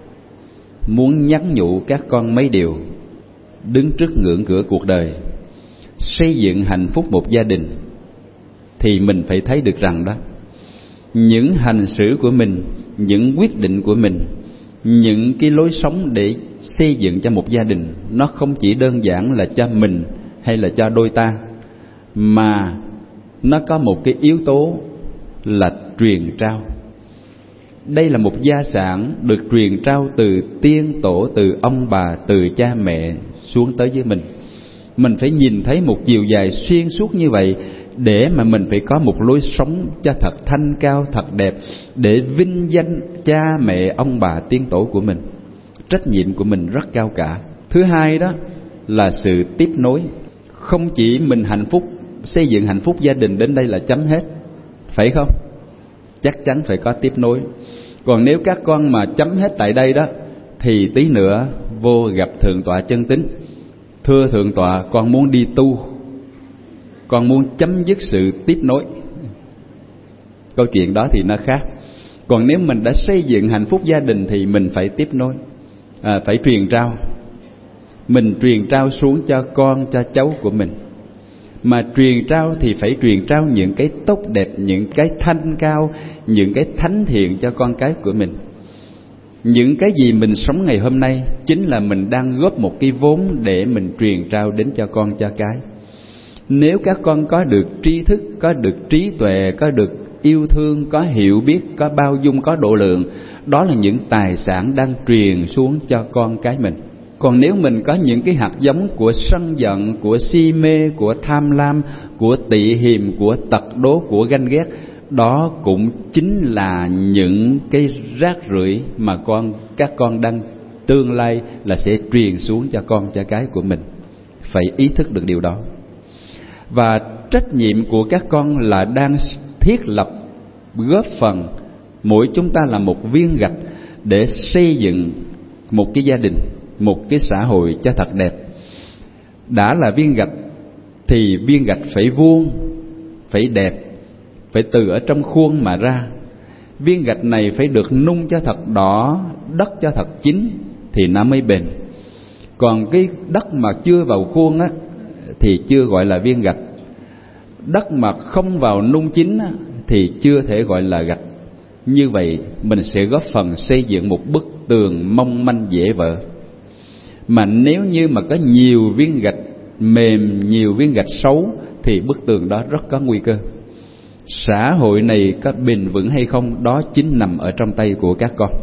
muốn nhắn nhủ các con mấy điều. Đứng trước ngưỡng cửa cuộc đời, xây dựng hạnh phúc một gia đình, thì mình phải thấy được rằng đó, những hành xử của mình, những quyết định của mình, những cái lối sống để xây dựng cho một gia đình, nó không chỉ đơn giản là cho mình hay là cho đôi ta, mà nó có một cái yếu tố là truyền trao. Đây là một gia sản được truyền trao từ tiên tổ, từ ông bà, từ cha mẹ xuống tới với mình. Mình phải nhìn thấy một chiều dài xuyên suốt như vậy để mà mình phải có một lối sống cho thật thanh cao, thật đẹp, để vinh danh cha mẹ, ông bà, tiên tổ của mình. Trách nhiệm của mình rất cao cả. Thứ hai đó là sự tiếp nối. Không chỉ mình hạnh phúc, xây dựng hạnh phúc gia đình đến đây là chấm hết, phải không? Chắc chắn phải có tiếp nối. Còn nếu các con mà chấm hết tại đây đó, thì tí nữa vô gặp Thượng tọa chân tín: thưa Thượng tọa, con muốn đi tu, con muốn chấm dứt sự tiếp nối. Câu chuyện đó thì nó khác. Còn nếu mình đã xây dựng hạnh phúc gia đình thì mình phải tiếp nối, à, phải truyền trao. Mình truyền trao xuống cho con, cho cháu của mình. Mà truyền trao thì phải truyền trao những cái tốt đẹp, những cái thanh cao, những cái thánh thiện cho con cái của mình. Những cái gì mình sống ngày hôm nay chính là mình đang góp một cái vốn để mình truyền trao đến cho con, cho cái. Nếu các con có được tri thức, có được trí tuệ, có được yêu thương, có hiểu biết, có bao dung, có độ lượng, đó là những tài sản đang truyền xuống cho con cái mình. Còn nếu mình có những cái hạt giống của sân giận, của si mê, của tham lam, của tị hiềm, của tật đố, của ganh ghét, đó cũng chính là những cái rác rưởi mà con các con đang tương lai là sẽ truyền xuống cho con, cho cái của mình. Phải ý thức được điều đó. Và trách nhiệm của các con là đang thiết lập, góp phần, mỗi chúng ta là một viên gạch để xây dựng một cái gia đình, một cái xã hội cho thật đẹp. Đã là viên gạch thì viên gạch phải vuông, phải đẹp, phải từ ở trong khuôn mà ra. Viên gạch này phải được nung cho thật đỏ, đất cho thật chín thì nó mới bền. Còn cái đất mà chưa vào khuôn á thì chưa gọi là viên gạch. Đất mà không vào nung chín á thì chưa thể gọi là gạch. Như vậy mình sẽ góp phần xây dựng một bức tường mong manh dễ vỡ. Mà nếu như mà có nhiều viên gạch mềm, nhiều viên gạch xấu thì bức tường đó rất có nguy cơ. Xã hội này có bền vững hay không, đó chính nằm ở trong tay của các con.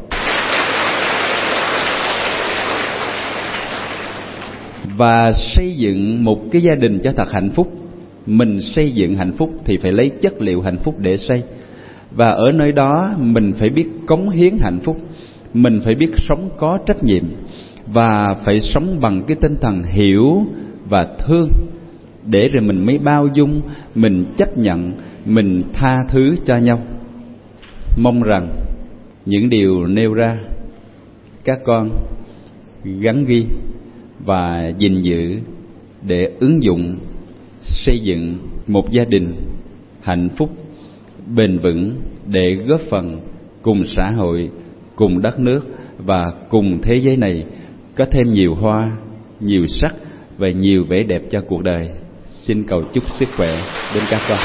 Và xây dựng một cái gia đình cho thật hạnh phúc, mình xây dựng hạnh phúc thì phải lấy chất liệu hạnh phúc để xây. Và ở nơi đó mình phải biết cống hiến hạnh phúc, mình phải biết sống có trách nhiệm, và phải sống bằng cái tinh thần hiểu và thương, để rồi mình mới bao dung, mình chấp nhận, mình tha thứ cho nhau. Mong rằng những điều nêu ra các con gắn ghi và gìn giữ để ứng dụng xây dựng một gia đình hạnh phúc, bền vững, để góp phần cùng xã hội, cùng đất nước và cùng thế giới này có thêm nhiều hoa, nhiều sắc và nhiều vẻ đẹp cho cuộc đời. Xin cầu chúc sức khỏe đến các con.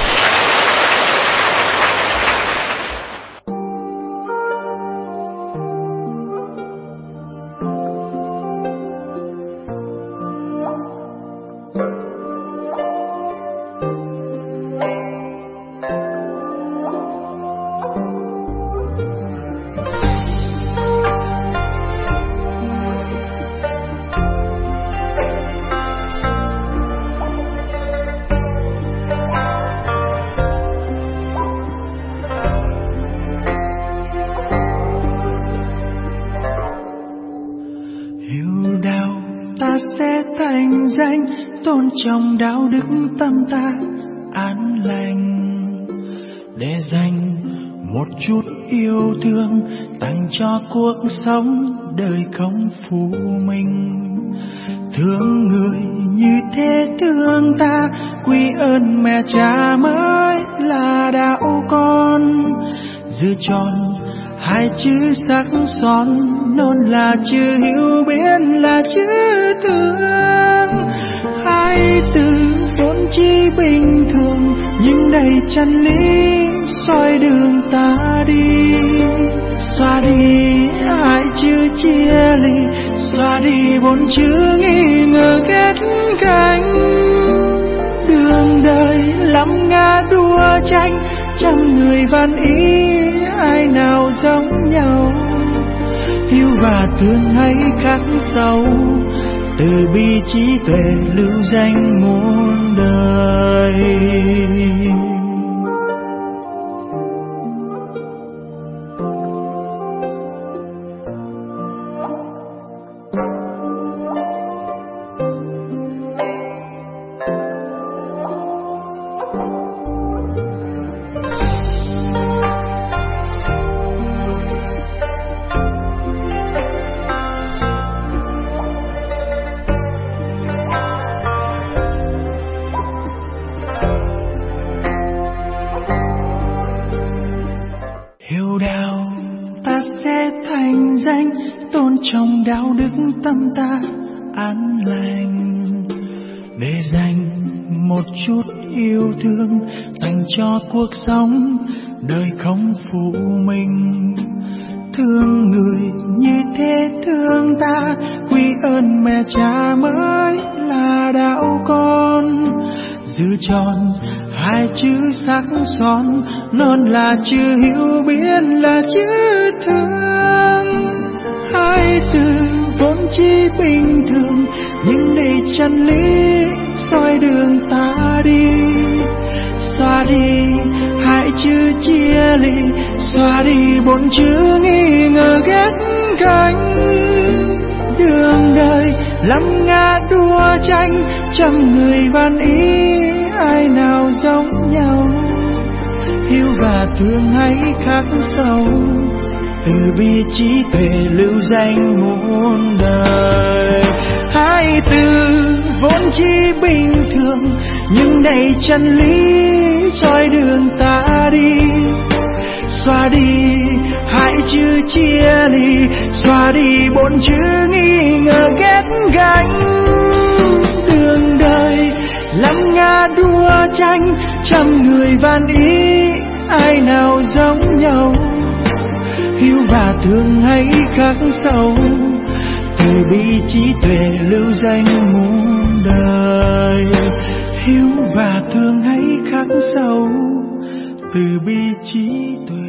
Trong đạo đức tâm ta an lành, để dành một chút yêu thương tặng cho cuộc sống, đời không phụ mình. Thương người như thế thương ta, quy ơn mẹ cha mới là đạo con. Giữ tròn hai chữ sắc son, non là chữ hiểu biết, là chữ thương. Hai từ vốn chỉ bình thường nhưng đầy chân lý, soi đường ta đi. Xóa đi hai chữ chia ly, xóa đi bốn chữ nghi ngờ ghét cánh. Đường đời lắm ngã đua tranh, trăm người van ý, ai nào giống nhau. Yêu và thương hay khắc sâu, từ bi trí tuệ lưu danh muôn đời. Trong đạo đức tâm ta an lành, để dành một chút yêu thương dành cho cuộc sống, đời không phụ mình. Thương người như thế thương ta, quy ơn mẹ cha mới là đạo con. Giữ tròn hai chữ sắc son, non là chữ hiểu biết, là chữ thương. Hai từ vốn chỉ bình thường nhưng đầy chân lý, soi đường ta đi. Xóa đi hai chữ chia ly, xóa đi bốn chữ nghi ngờ ghét cánh. Đường đời lắm ngã đua tranh, trăm người van ý, ai nào giống nhau. Yêu và thương hay khắc sâu, từ bi trí tuệ lưu danh muôn đời. Hai từ vốn chỉ bình thường nhưng đầy chân lý, soi đường ta đi. Xóa đi hai chữ chia ly, xóa đi bốn chữ nghi ngờ ghét gánh. Đường đời lắm ngã đua tranh, trăm người van ý, ai nào giống nhau. Yêu và thương hay khắc sâu, từ bi trí tuệ lưu danh muôn đời. Yêu và thương hay khắc sâu, từ bi trí tuệ.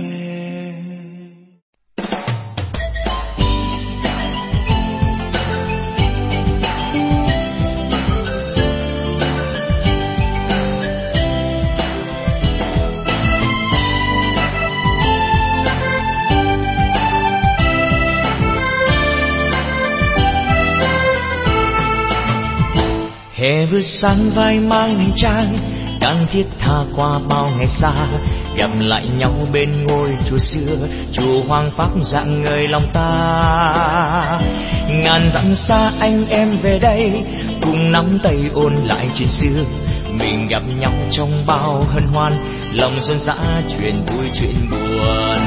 Hè vừa sáng vai mang hình trang, đang thiết tha qua bao ngày xa, gặp lại nhau bên ngôi chùa xưa, chùa Hoàng Pháp rạng ngời lòng ta. Ngàn dặm xa anh em về đây, cùng nắm tay ôn lại chuyện xưa. Mình gặp nhau trong bao hân hoan, lòng rộn rã chuyện vui chuyện buồn.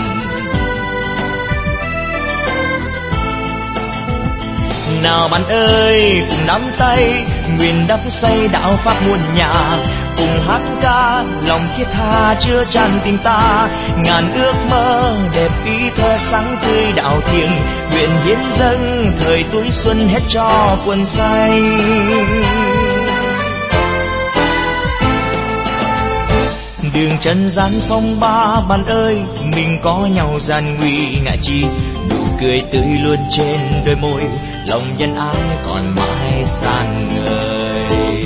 Nào bạn ơi cùng nắm tay, nguyện đắp xây đạo pháp muôn nhà, cùng hát ca lòng thiết tha chứa tràn tình ta. Ngàn ước mơ đẹp ý thơ sáng tươi đạo thiêng, nguyện hiến dâng thời tuổi xuân hết cho quần xanh. Đường trần gian phong ba bạn ơi, mình có nhau gian nguy ngại chi, nụ cười tươi luôn trên đôi môi, lòng nhân ái còn mãi sáng ngời.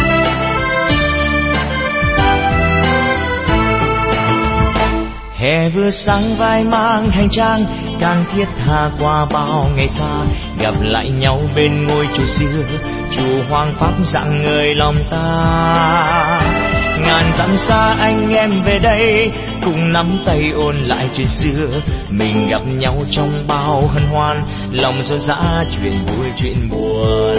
Hè vừa sang vai mang hành trang, càng thiết tha qua bao ngày xa, gặp lại nhau bên ngôi chùa xưa, chùa Hoàng Pháp rạng ngời lòng ta. Ngàn dặm xa anh em về đây, cùng nắm tay ôn lại chuyện xưa, mình gặp nhau trong bao hân hoan, lòng rộn rã chuyện vui chuyện buồn.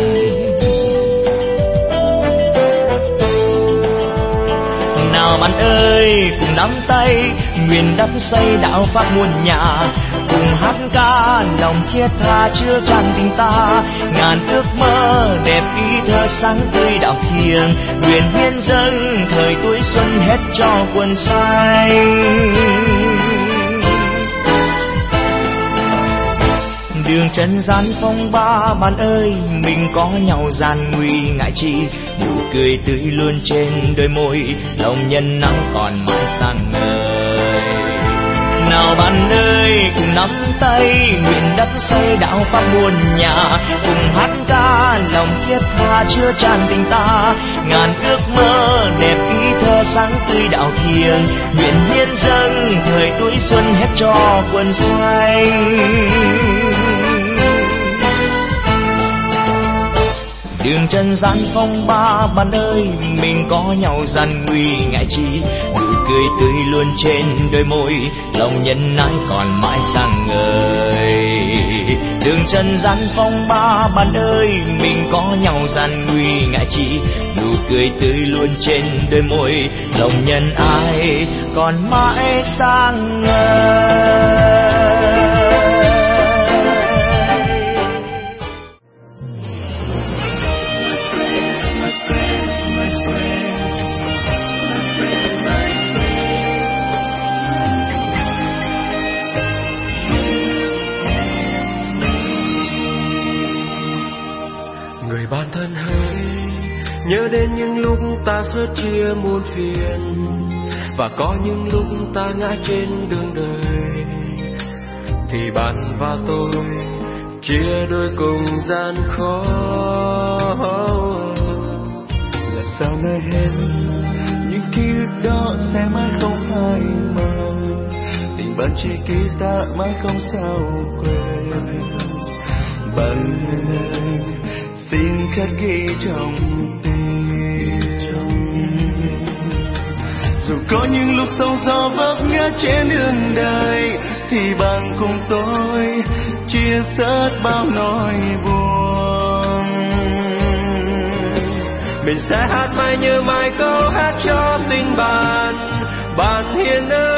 Nào bạn ơi, cùng nắm tay, nguyện đắp xây đạo pháp muôn nhà, cùng hát ca lòng thiết tha chứa tràn tình ta. Ngàn ước mơ đẹp ý thơ sáng tươi đạo thiêng, nguyện hiến dâng thời tuổi xuân hết cho quần xanh. Đường trần gian phong ba bạn ơi, mình có nhau gian nguy ngại chi, nụ cười tươi luôn trên đôi môi, lòng nhân ái còn mãi sáng ngời. Nào bạn ơi, cùng nắm tay, nguyện đắp xây đạo pháp muôn nhà, cùng hát ca lòng thiết tha chứa tràn tình ta. Ngàn ước mơ đẹp ý thơ sáng tươi đạo thiêng, nguyện hiến dâng thời tuổi xuân hết cho quần xanh. Đường trần gian phong ba bạn ơi, mình có nhau gian nguy ngại chi, nụ cười tươi luôn trên đôi môi, lòng nhân ái còn mãi sáng ngời. Đường trần gian phong ba bạn ơi, mình có nhau gian nguy ngại chi, nụ cười tươi luôn trên đôi môi, lòng nhân ái còn mãi sáng ngời. Bạn thân hỡi, nhớ đến những lúc ta sớt chia muôn phiền, và có những lúc ta ngã trên đường đời, thì bạn và tôi chia đôi cùng gian khó. Là sao nơi hết những ký ức đó sẽ mãi không phai mờ, tình bạn tri kỷ ta mãi không sao quên. Bạn xin khắc ghi trong tim, dù có những lúc sóng gió vấp ngã trên đường đời, thì bạn cùng tôi chia sẻ bao nỗi buồn. Mình sẽ hát mãi nhớ mãi câu hát cho tình bạn, bạn hiền ơi.